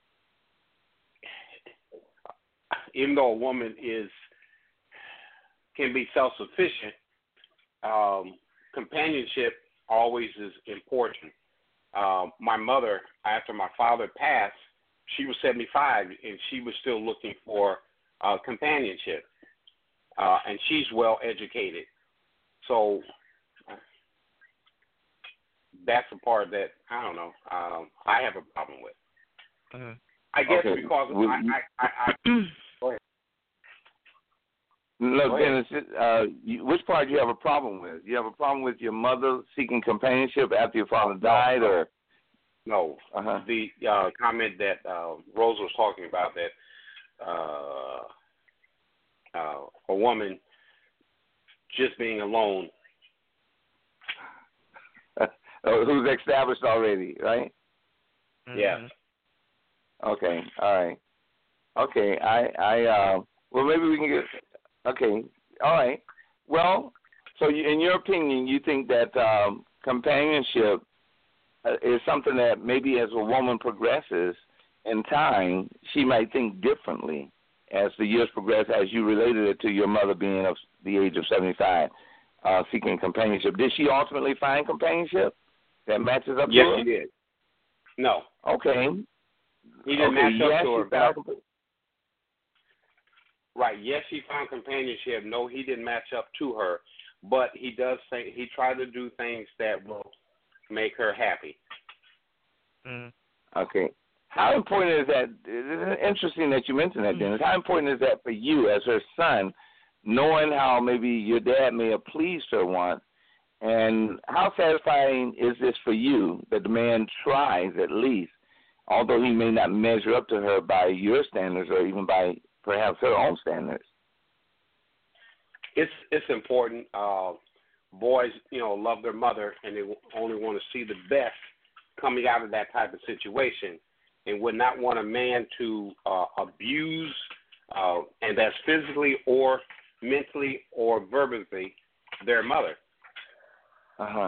even though a woman is can be self-sufficient, um, companionship always is important. Uh, my mother, after my father passed, she was seventy-five, and she was still looking for uh, companionship. Uh, and she's well educated. So that's a part that, I don't know, um, I have a problem with. Mm-hmm. I guess okay. because well, I, I, I, I go ahead. Look, go ahead. Dennis, uh, you, which part do you have a problem with? You have a problem with your mother seeking companionship after your father died, no, or? No, uh-huh. the uh, comment that uh, Rose was talking about, that uh, uh, a woman just being alone. Who's established already, right? Mm-hmm. Yeah. Okay, all right. Okay, I, I, uh, well, maybe we can get, okay, all right. Well, so you, in your opinion, you think that um, companionship is something that maybe as a woman progresses in time, she might think differently as the years progress, as you related it to your mother being of the age of seventy-five, uh, seeking companionship. Did she ultimately find companionship that matches up yes, to her? Yes, she did. No. Okay. He didn't okay, match up yes, to her. She found comp- right. Yes, she found companionship. No, he didn't match up to her. But he does say he tried to do things that will make her happy. Mm. Okay. How important is that? It's interesting that you mentioned that, Dennis. How important is that for you as her son, knowing how maybe your dad may have pleased her once, and how satisfying is this for you that the man tries at least, although he may not measure up to her by your standards or even by perhaps her own standards? It's it's important. Uh, boys, you know, love their mother, and they only want to see the best coming out of that type of situation, and would not want a man to uh, abuse, uh, and that's physically or mentally or verbally, their mother. Uh huh.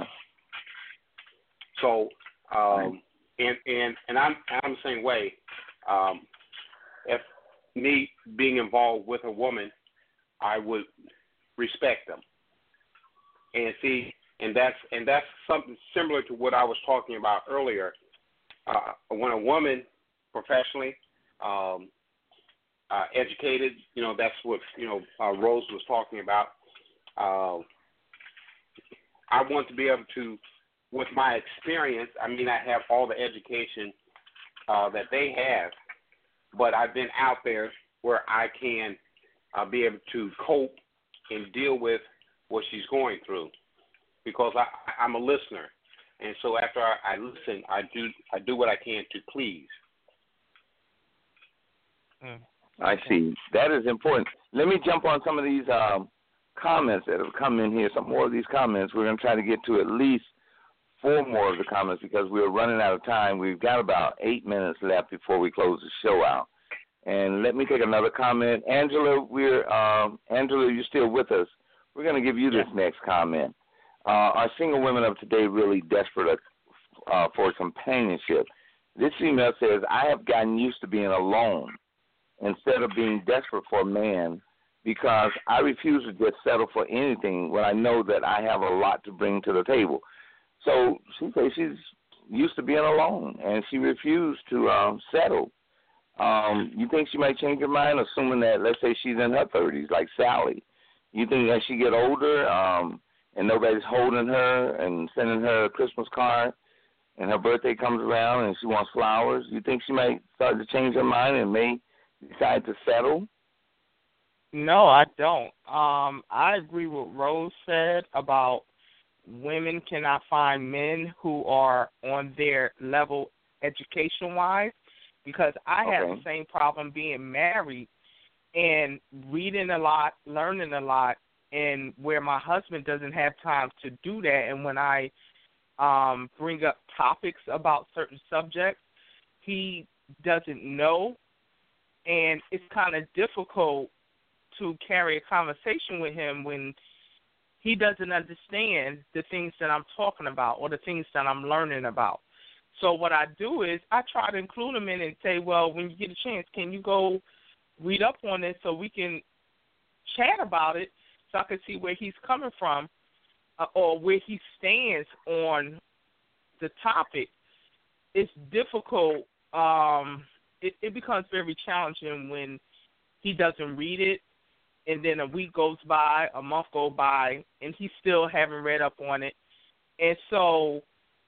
So, um, and and and I'm I'm the same way. Um, if me being involved with a woman, I would respect them. And see, and that's and that's something similar to what I was talking about earlier. Uh, when a woman, professionally, um, uh, educated, you know, that's what you know uh, Rose was talking about. Uh, I want to be able to, with my experience, I mean, I have all the education uh, that they have, but I've been out there where I can uh, be able to cope and deal with what she's going through, because I, I'm a listener, and so after I, I listen, I do I do what I can to please. Mm. I see. That is important. Let me jump on some of these um, comments that have come in here. Some more of these comments. We're going to try to get to at least four more of the comments because we're running out of time. We've got about eight minutes left before we close the show out. And let me take another comment. Angela, we're um, Angela, you're still with us. We're going to give you this next comment. Uh, are single women of today really desperate uh, for companionship? This female says, I have gotten used to being alone instead of being desperate for a man because I refuse to just settle for anything when I know that I have a lot to bring to the table. So she says she's used to being alone, and she refused to um, settle. Um, you think she might change her mind, assuming that, let's say she's in her thirties, like Sally. You think as she get older um, and nobody's holding her and sending her a Christmas card and her birthday comes around and she wants flowers, you think she might start to change her mind and may decide to settle? No, I don't. Um, I agree with Rose said about women cannot find men who are on their level education-wise, because I okay. have the same problem being married and reading a lot, learning a lot, and where my husband doesn't have time to do that. And when I um, bring up topics about certain subjects. He doesn't know, and it's kind of difficult to carry a conversation with him when he doesn't understand the things that I'm talking about or the things that I'm learning about. So what I do is I try to include him in it and say, well, when you get a chance, can you go read up on this so we can chat about it so I can see where he's coming from uh, or where he stands on the topic. It's difficult. Um, it, it becomes very challenging when he doesn't read it, and then a week goes by, a month goes by, and he still haven't read up on it. And so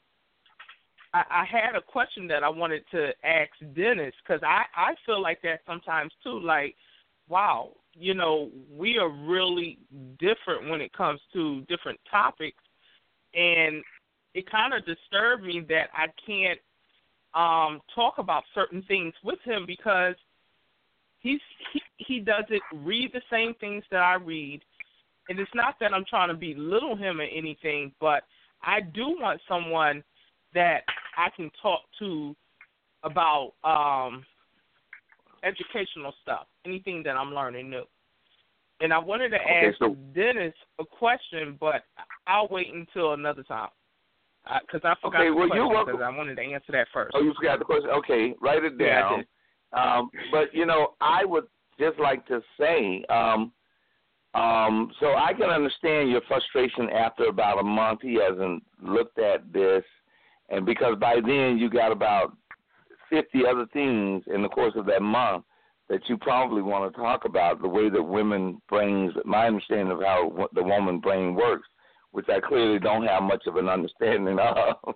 I, I had a question that I wanted to ask Dennis, because I, I feel like that sometimes too, like, wow, you know, we are really different when it comes to different topics, and it kind of disturbed me that I can't um, talk about certain things with him because he's he, he doesn't read the same things that I read, and it's not that I'm trying to belittle him or anything, but I do want someone that I can talk to about um, educational stuff, anything that I'm learning new. And I wanted to okay, ask so, Dennis a question, but I'll wait until another time because uh, I forgot okay, the well, question you're because I wanted to answer that first. Oh, you forgot the question? Okay, write it down. Yeah, I did. Um, but, you know, I would just like to say, um, um, so I can understand your frustration after about a month he hasn't looked at this, and because by then you got about fifty other things in the course of that month that you probably want to talk about, the way that women brains, my understanding of how the woman brain works, which I clearly don't have much of an understanding of.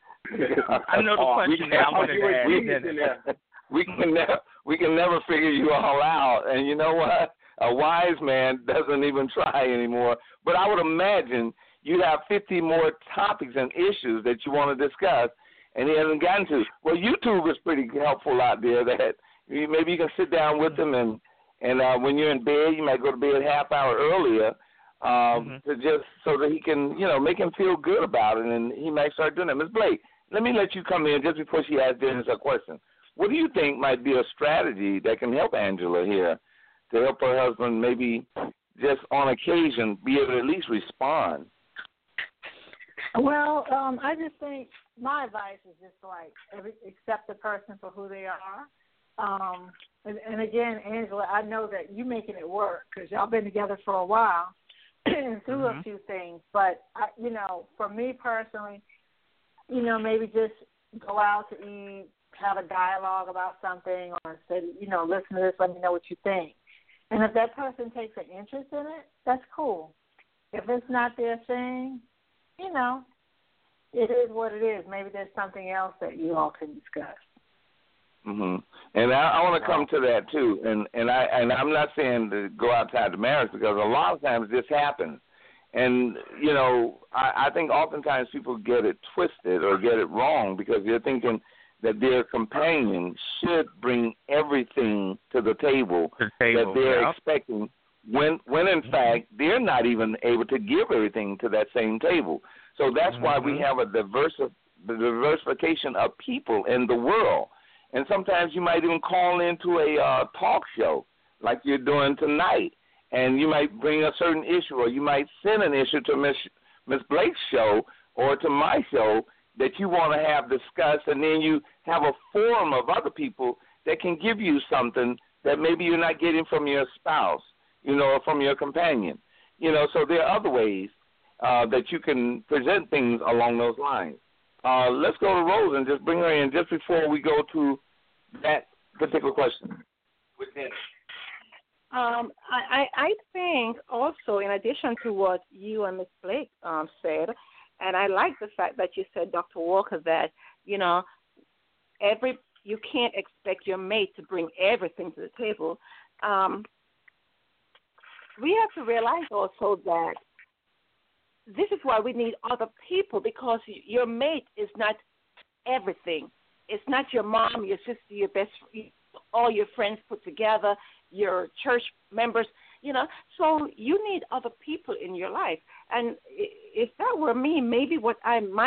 I know the question that I wanted to ask. We can never, we can never figure you all out, and you know what? A wise man doesn't even try anymore. But I would imagine you have fifty more topics and issues that you want to discuss, and he hasn't gotten to. Well, YouTube is pretty helpful out there. That you, maybe you can sit down with him, and and uh, when you're in bed, you might go to bed a half hour earlier, um, mm-hmm. to just so that he can, you know, make him feel good about it, and he might start doing that. Miz Blake, let me let you come in just before she asks Dennis a question. What do you think might be a strategy that can help Angela here to help her husband maybe just on occasion be able to at least respond? Well, um, I just think my advice is just like every, accept the person for who they are. Um, and, and again, Angela, I know that you're making it work because y'all been together for a while and through mm-hmm. a few things. But, I, you know, for me personally, you know, maybe just go out to eat, have a dialogue about something, or say, you know, listen to this, let me know what you think. And if that person takes an interest in it, that's cool. If it's not their thing, you know, it is what it is. Maybe there's something else that you all can discuss. Mhm. And I, I want to come to that too. And and I and I'm not saying to go outside the marriage because a lot of times this happens. And you know, I, I think oftentimes people get it twisted or get it wrong because they're thinking that their companion should bring everything to the table, the table that they're yeah. expecting, when when in fact they're not even able to give everything to that same table. So that's mm-hmm. why we have a diverse, the diversification of people in the world. And sometimes you might even call into a uh, talk show like you're doing tonight, and you might bring a certain issue, or you might send an issue to Miss Miss Blake's show or to my show that you want to have discussed, and then you have a forum of other people that can give you something that maybe you're not getting from your spouse, you know, or from your companion. You know, so there are other ways uh, that you can present things along those lines. Uh, let's go to Rose and just bring her in just before we go to that particular question. Um, I, I think also, in addition to what you and Miz Blake um, said, and I like the fact that you said, Doctor Walker, that, you know, every you can't expect your mate to bring everything to the table. Um, we have to realize also that this is why we need other people, because your mate is not everything. It's not your mom, your sister, your best, all your friends put together, your church members, you know. So you need other people in your life. And if that were me, maybe what I might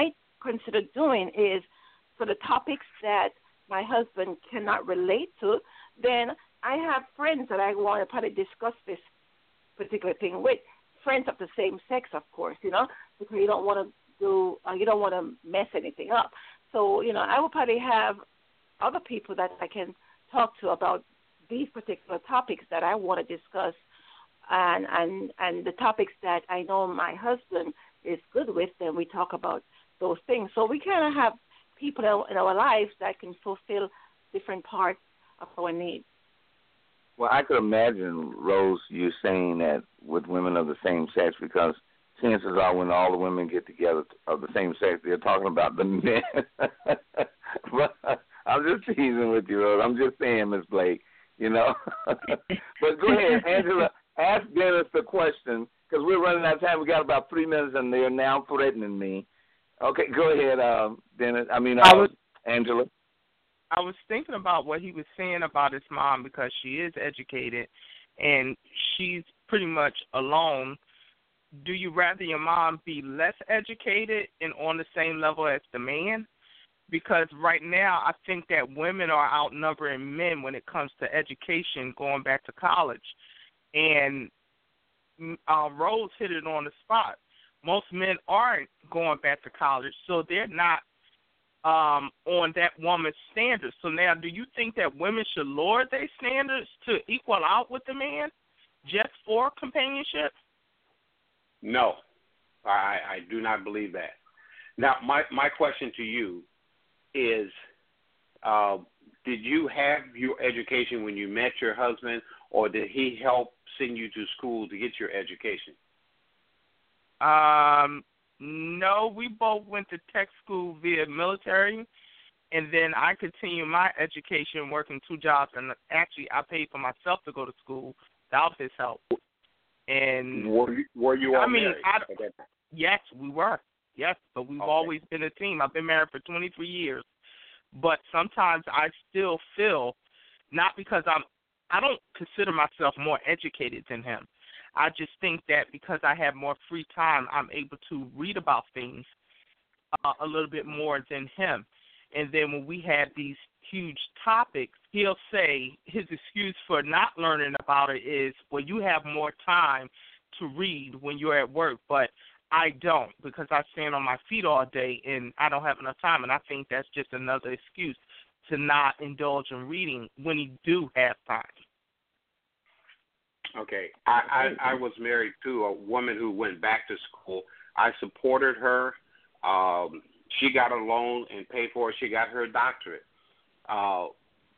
consider doing is for the topics that my husband cannot relate to, then I have friends that I want to probably discuss this particular thing with, friends of the same sex, of course, you know, because you don't want to do, uh, you don't want to mess anything up. So, you know, I will probably have other people that I can talk to about these particular topics that I want to discuss, and and and the topics that I know my husband is good with, then we talk about those things. So we kind of have people in our lives that can fulfill different parts of our needs. Well, I could imagine, Rose, you saying that with women of the same sex, because chances are when all the women get together of the same sex, they're talking about the men. But I'm just teasing with you, Rose. I'm just saying, Miss Blake, you know. But go ahead, Angela, ask Dennis the question, because we're running out of time. We got about three minutes, and they're now threatening me. Okay, go ahead, um, Dennis. I mean, uh, I was, Angela. I was thinking about what he was saying about his mom, because she is educated and she's pretty much alone. Do you rather your mom be less educated and on the same level as the man? Because right now I think that women are outnumbering men when it comes to education, going back to college. And uh, Rose hit it on the spot. Most men aren't going back to college, so they're not Um, on that woman's standards. So now, do you think that women should lower their standards to equal out with the man just for companionship? No, I, I do not believe that. Now, my, my question to you is, uh, did you have your education when you met your husband, or did he help send you to school to get your education? Um. No, we both went to tech school via military, and then I continued my education working two jobs, and actually I paid for myself to go to school without his help. And were you, were you all I mean, married? I, yes, we were. Yes, but we've okay. always been a team. I've been married for twenty-three years, but sometimes I still feel, not because I'm, I don't consider myself more educated than him. I just think that because I have more free time, I'm able to read about things uh, a little bit more than him. And then when we have these huge topics, he'll say his excuse for not learning about it is, well, you have more time to read when you're at work, but I don't, because I stand on my feet all day and I don't have enough time. And I think that's just another excuse to not indulge in reading when you do have time. Okay. I, I, I was married to a woman who went back to school. I supported her. Um, she got a loan and paid for it. She got her doctorate. Uh,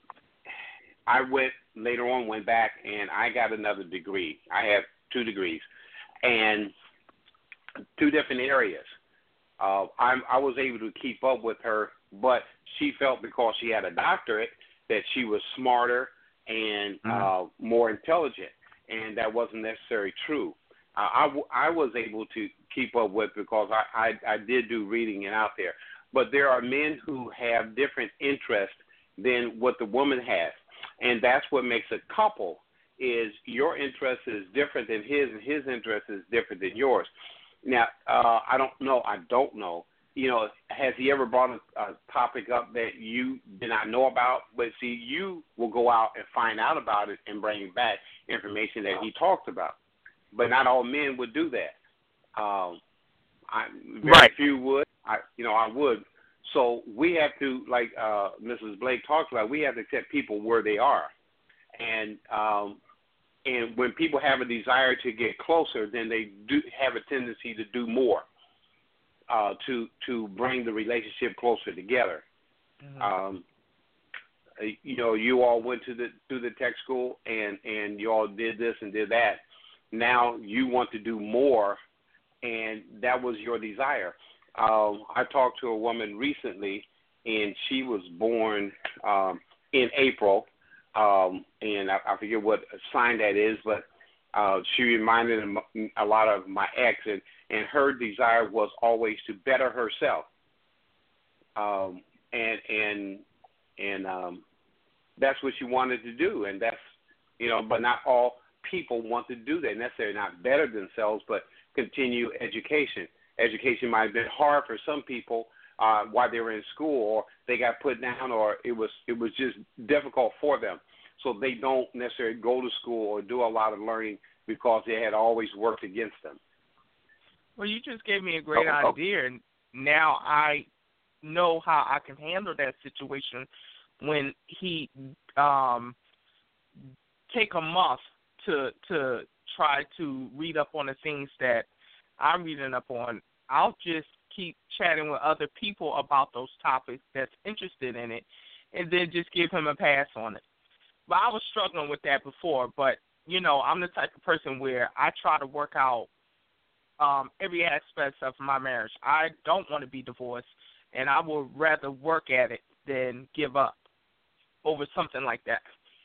I went later on, went back, and I got another degree. I have two degrees, and two different areas. Uh, I, I was able to keep up with her, but she felt because she had a doctorate that she was smarter and mm-hmm. uh, more intelligent. And that wasn't necessarily true. Uh, I, w- I was able to keep up with because I, I, I did do reading and out there. But there are men who have different interests than what the woman has. And that's what makes a couple is your interest is different than his and his interest is different than yours. Now, uh, I don't know. I don't know. You know, has he ever brought a, a topic up that you did not know about? But see, you will go out and find out about it and bring back information that he talked about. But not all men would do that. Um, I, very right. few would. I, you know, I would. So we have to, like uh, Missus Blake talked about, we have to accept people where they are. And um, and when people have a desire to get closer, then they do have a tendency to do more. Uh, to to bring the relationship closer together. Mm-hmm. Um, you know, you all went to the to the tech school and, and you all did this and did that. Now you want to do more, and that was your desire. Um, I talked to a woman recently, and she was born um, in April, um, and I, I forget what sign that is, but uh, she reminded a lot of my ex, and And her desire was always to better herself, um, and and and um, that's what she wanted to do. And that's you know, but not all people want to do that necessarily. Not better themselves, but continue education. Education might have been hard for some people, uh, while they were in school, or they got put down, or it was it was just difficult for them. So they don't necessarily go to school or do a lot of learning because they had always worked against them. Well, you just gave me a great oh, oh. idea, and now I know how I can handle that situation when he um, take a month to to try to read up on the things that I'm reading up on. I'll just keep chatting with other people about those topics that's interested in it, and then just give him a pass on it. But I was struggling with that before, but, you know, I'm the type of person where I try to work out um, every aspect of my marriage. I don't want to be divorced, and I would rather work at it than give up over something like that.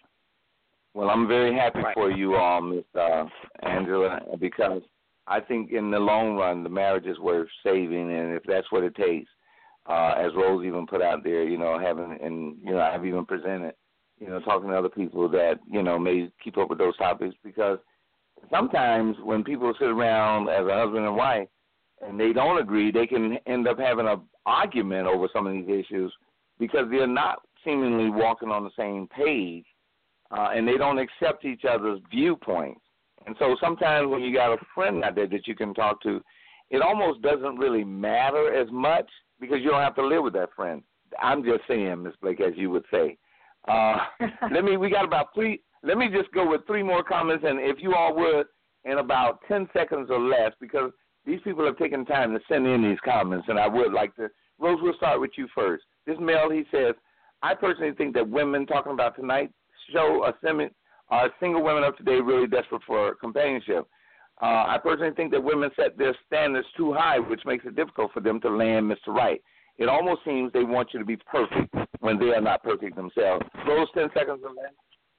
Well, I'm very happy right. for you, um, Miss uh, Angela, because I think in the long run, the marriage is worth saving, and if that's what it takes, uh, as Rose even put out there, you know, having, and, you know, I've even presented, you know, talking to other people that, you know, may keep up with those topics, because sometimes when people sit around as a husband and wife and they don't agree, they can end up having an argument over some of these issues because they're not seemingly walking on the same page, uh, and they don't accept each other's viewpoints. And so sometimes when you got a friend out there that you can talk to, it almost doesn't really matter as much because you don't have to live with that friend. I'm just saying, Miz Blake, as you would say. Uh, let me. We got about three. Let me just go with three more comments, and if you all would, in about ten seconds or less, because these people have taken time to send in these comments, and I would like to. Rose, we'll start with you first. This male, he says, I personally think that women talking about tonight's show are, semi, are single women of today really desperate for companionship. Uh, I personally think that women set their standards too high, which makes it difficult for them to land Mister Right. It almost seems they want you to be perfect when they are not perfect themselves. Rose, ten seconds or less.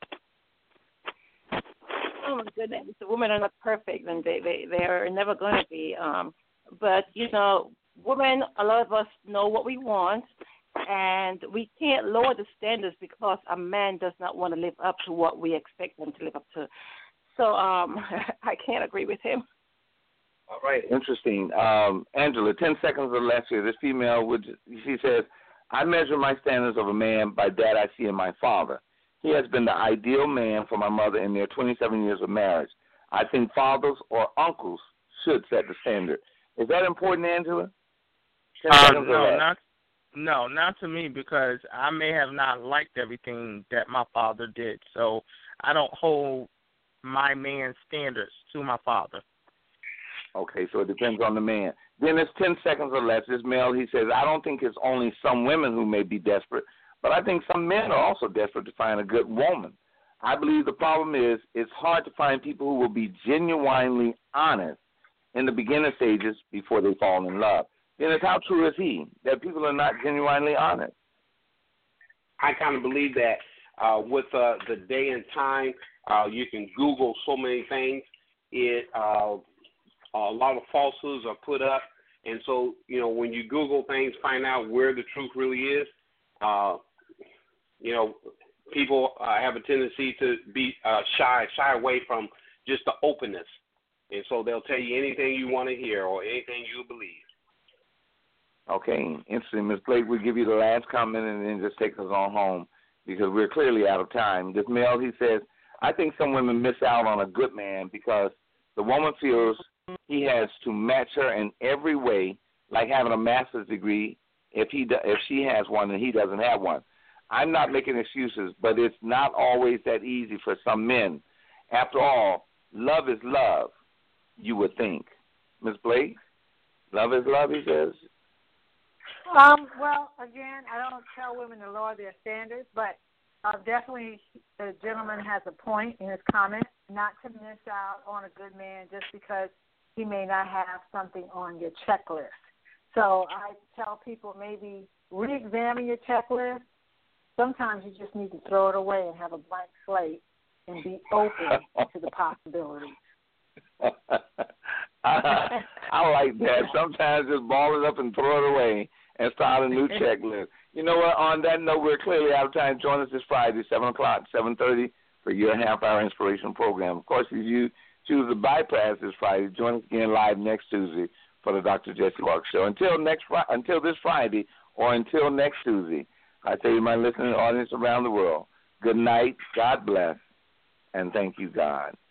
Oh, my goodness. If the women are not perfect, then they, they, they are never going to be. Um, but, you know, women, a lot of us know what we want, and we can't lower the standards because a man does not want to live up to what we expect them to live up to. So um, I can't agree with him. All right, interesting. Um, Angela, ten seconds or less here. This female, would, she says, I measure my standards of a man by that I see in my father. He has been the ideal man for my mother in their twenty-seven years of marriage. I think fathers or uncles should set the standard. Is that important, Angela? Uh, no, not, no, not to me, because I may have not liked everything that my father did, so I don't hold my man's standards to my father. Okay, so it depends on the man. Then it's ten seconds or less. This male, he says, I don't think it's only some women who may be desperate, but I think some men are also desperate to find a good woman. I believe the problem is it's hard to find people who will be genuinely honest in the beginning stages before they fall in love. Dennis, how true is he that people are not genuinely honest? I kind of believe that uh, with uh, the day and time, uh, you can Google so many things. It uh, a lot of falsehoods are put up, and so you know when you Google things, find out where the truth really is. Uh, you know, people uh, have a tendency to be uh, shy, shy away from just the openness, and so they'll tell you anything you want to hear or anything you believe. Okay, interesting. Miz Blake, we'll give you the last comment and then just take us on home because we're clearly out of time. This male, he says, I think some women miss out on a good man because the woman feels he has to match her in every way, like having a master's degree if he do, if she has one and he doesn't have one. I'm not making excuses, but it's not always that easy for some men. After all, love is love, you would think. Miz Blake, love is love, he says. Um, well, again, I don't tell women to lower their standards, but uh, definitely the gentleman has a point in his comment not to miss out on a good man just because he may not have something on your checklist. So I tell people maybe re-examine your checklist. Sometimes you just need to throw it away and have a blank slate and be open to the possibilities. I, I like that. Sometimes just ball it up and throw it away and start a new checklist. You know what? On that note, we're clearly out of time. Join us this Friday, seven o'clock, seven thirty, for your half-hour inspiration program. Of course, if you choose to bypass this Friday, join us again live next Tuesday for the Doctor Jesse Walker Show. Until next Friday, until this Friday, or until next Tuesday, I tell you, my listening audience around the world, good night, God bless, and thank you, God.